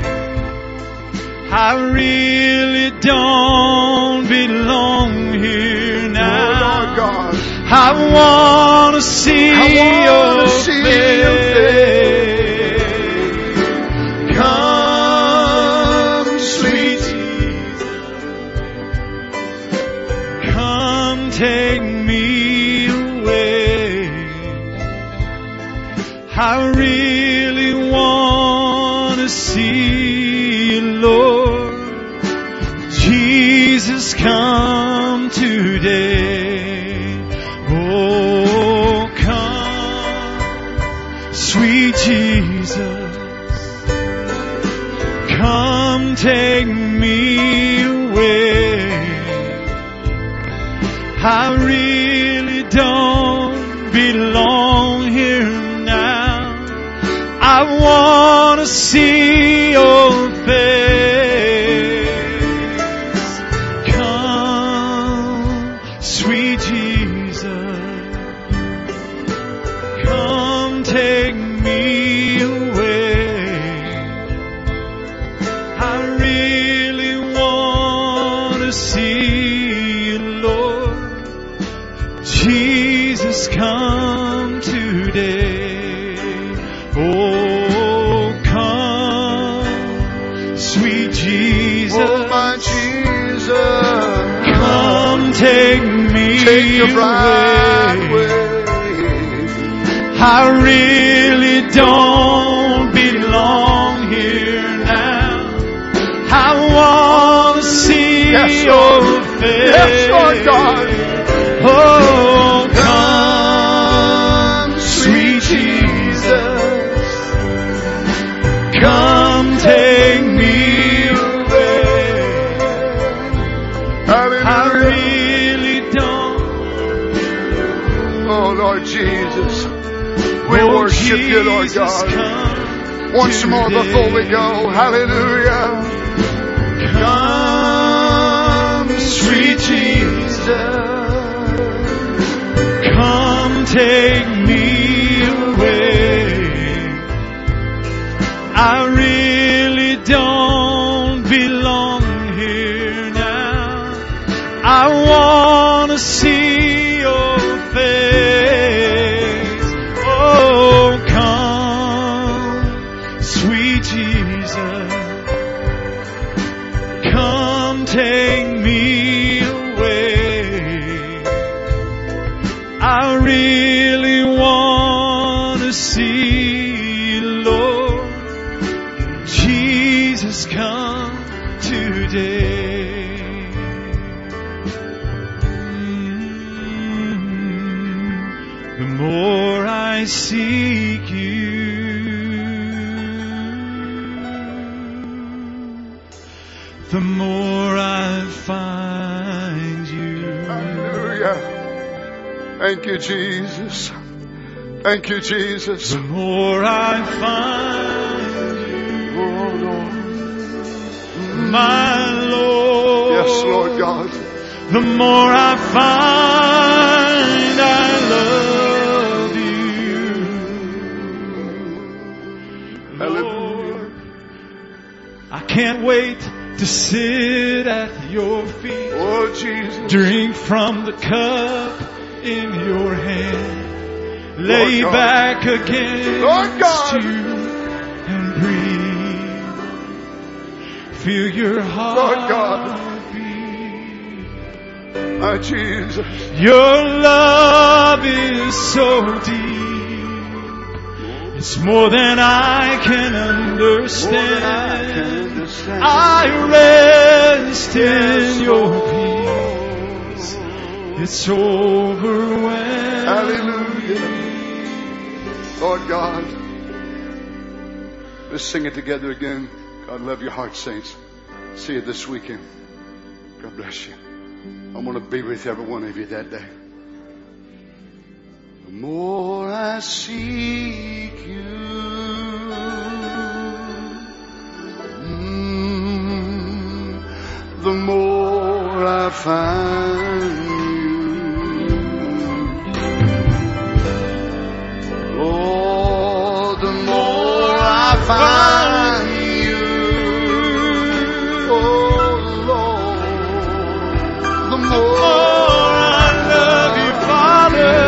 I really don't belong here now. Oh, Lord God. I want to see your face. Come, sweet Jesus. Come take me away. I really want to see you, Lord. Jesus, come today. Oh, come, sweet Jesus. Come take me away. I really don't belong here now. I want to see your face. Come, sweet Jesus. Come take me away. I really want to see you, Lord. Jesus, come today. Oh, come, sweet Jesus. Oh, my Jesus. Come take me Take your bride away. away. I really don't belong here now. I want to see Yes, your Lord. face. Yes, Lord God. Oh, come, sweet Jesus. Come take me away. I Hallelujah. really don't. Oh, Lord Jesus. We worship you, Lord Jesus, God. come Once more before we today. go. Hallelujah. Come, sweet Jesus. Come take me away. I really don't belong here now. I want to see take me away. I really want to see you, Lord. Jesus, come today. The more I seek you, the more I find you. Hallelujah. Thank you, Jesus. Thank you, Jesus. The more I find you, Oh, Lord. my Lord. Yes, Lord God. The more I find I love you, Lord. I can't wait to sit at your feet. Oh, Jesus. Drink from the cup in your hand. Lay God. back against Lord God. you and breathe. Feel your heart Lord God. beat. My Jesus. Your love is so deep. It's more than I can understand. I rest in your peace. It's overwhelming. Hallelujah. Lord God. Let's sing it together again. God love your heart, saints. See you this weekend. God bless you. I want to be with every one of you that day. The more I seek you, the more I find you. Oh, the more I find you. Oh, Lord, the more I love you, Father.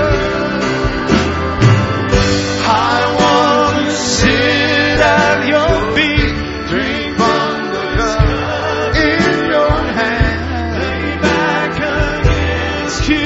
I want to sit at your feet, drink from the cup in your hand. Lay back against you.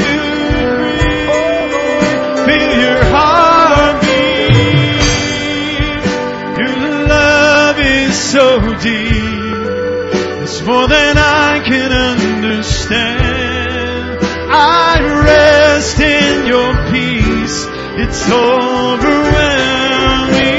Feel your heart beat. Your love is so deep. It's more than I can understand. I rest in your peace. It's overwhelming.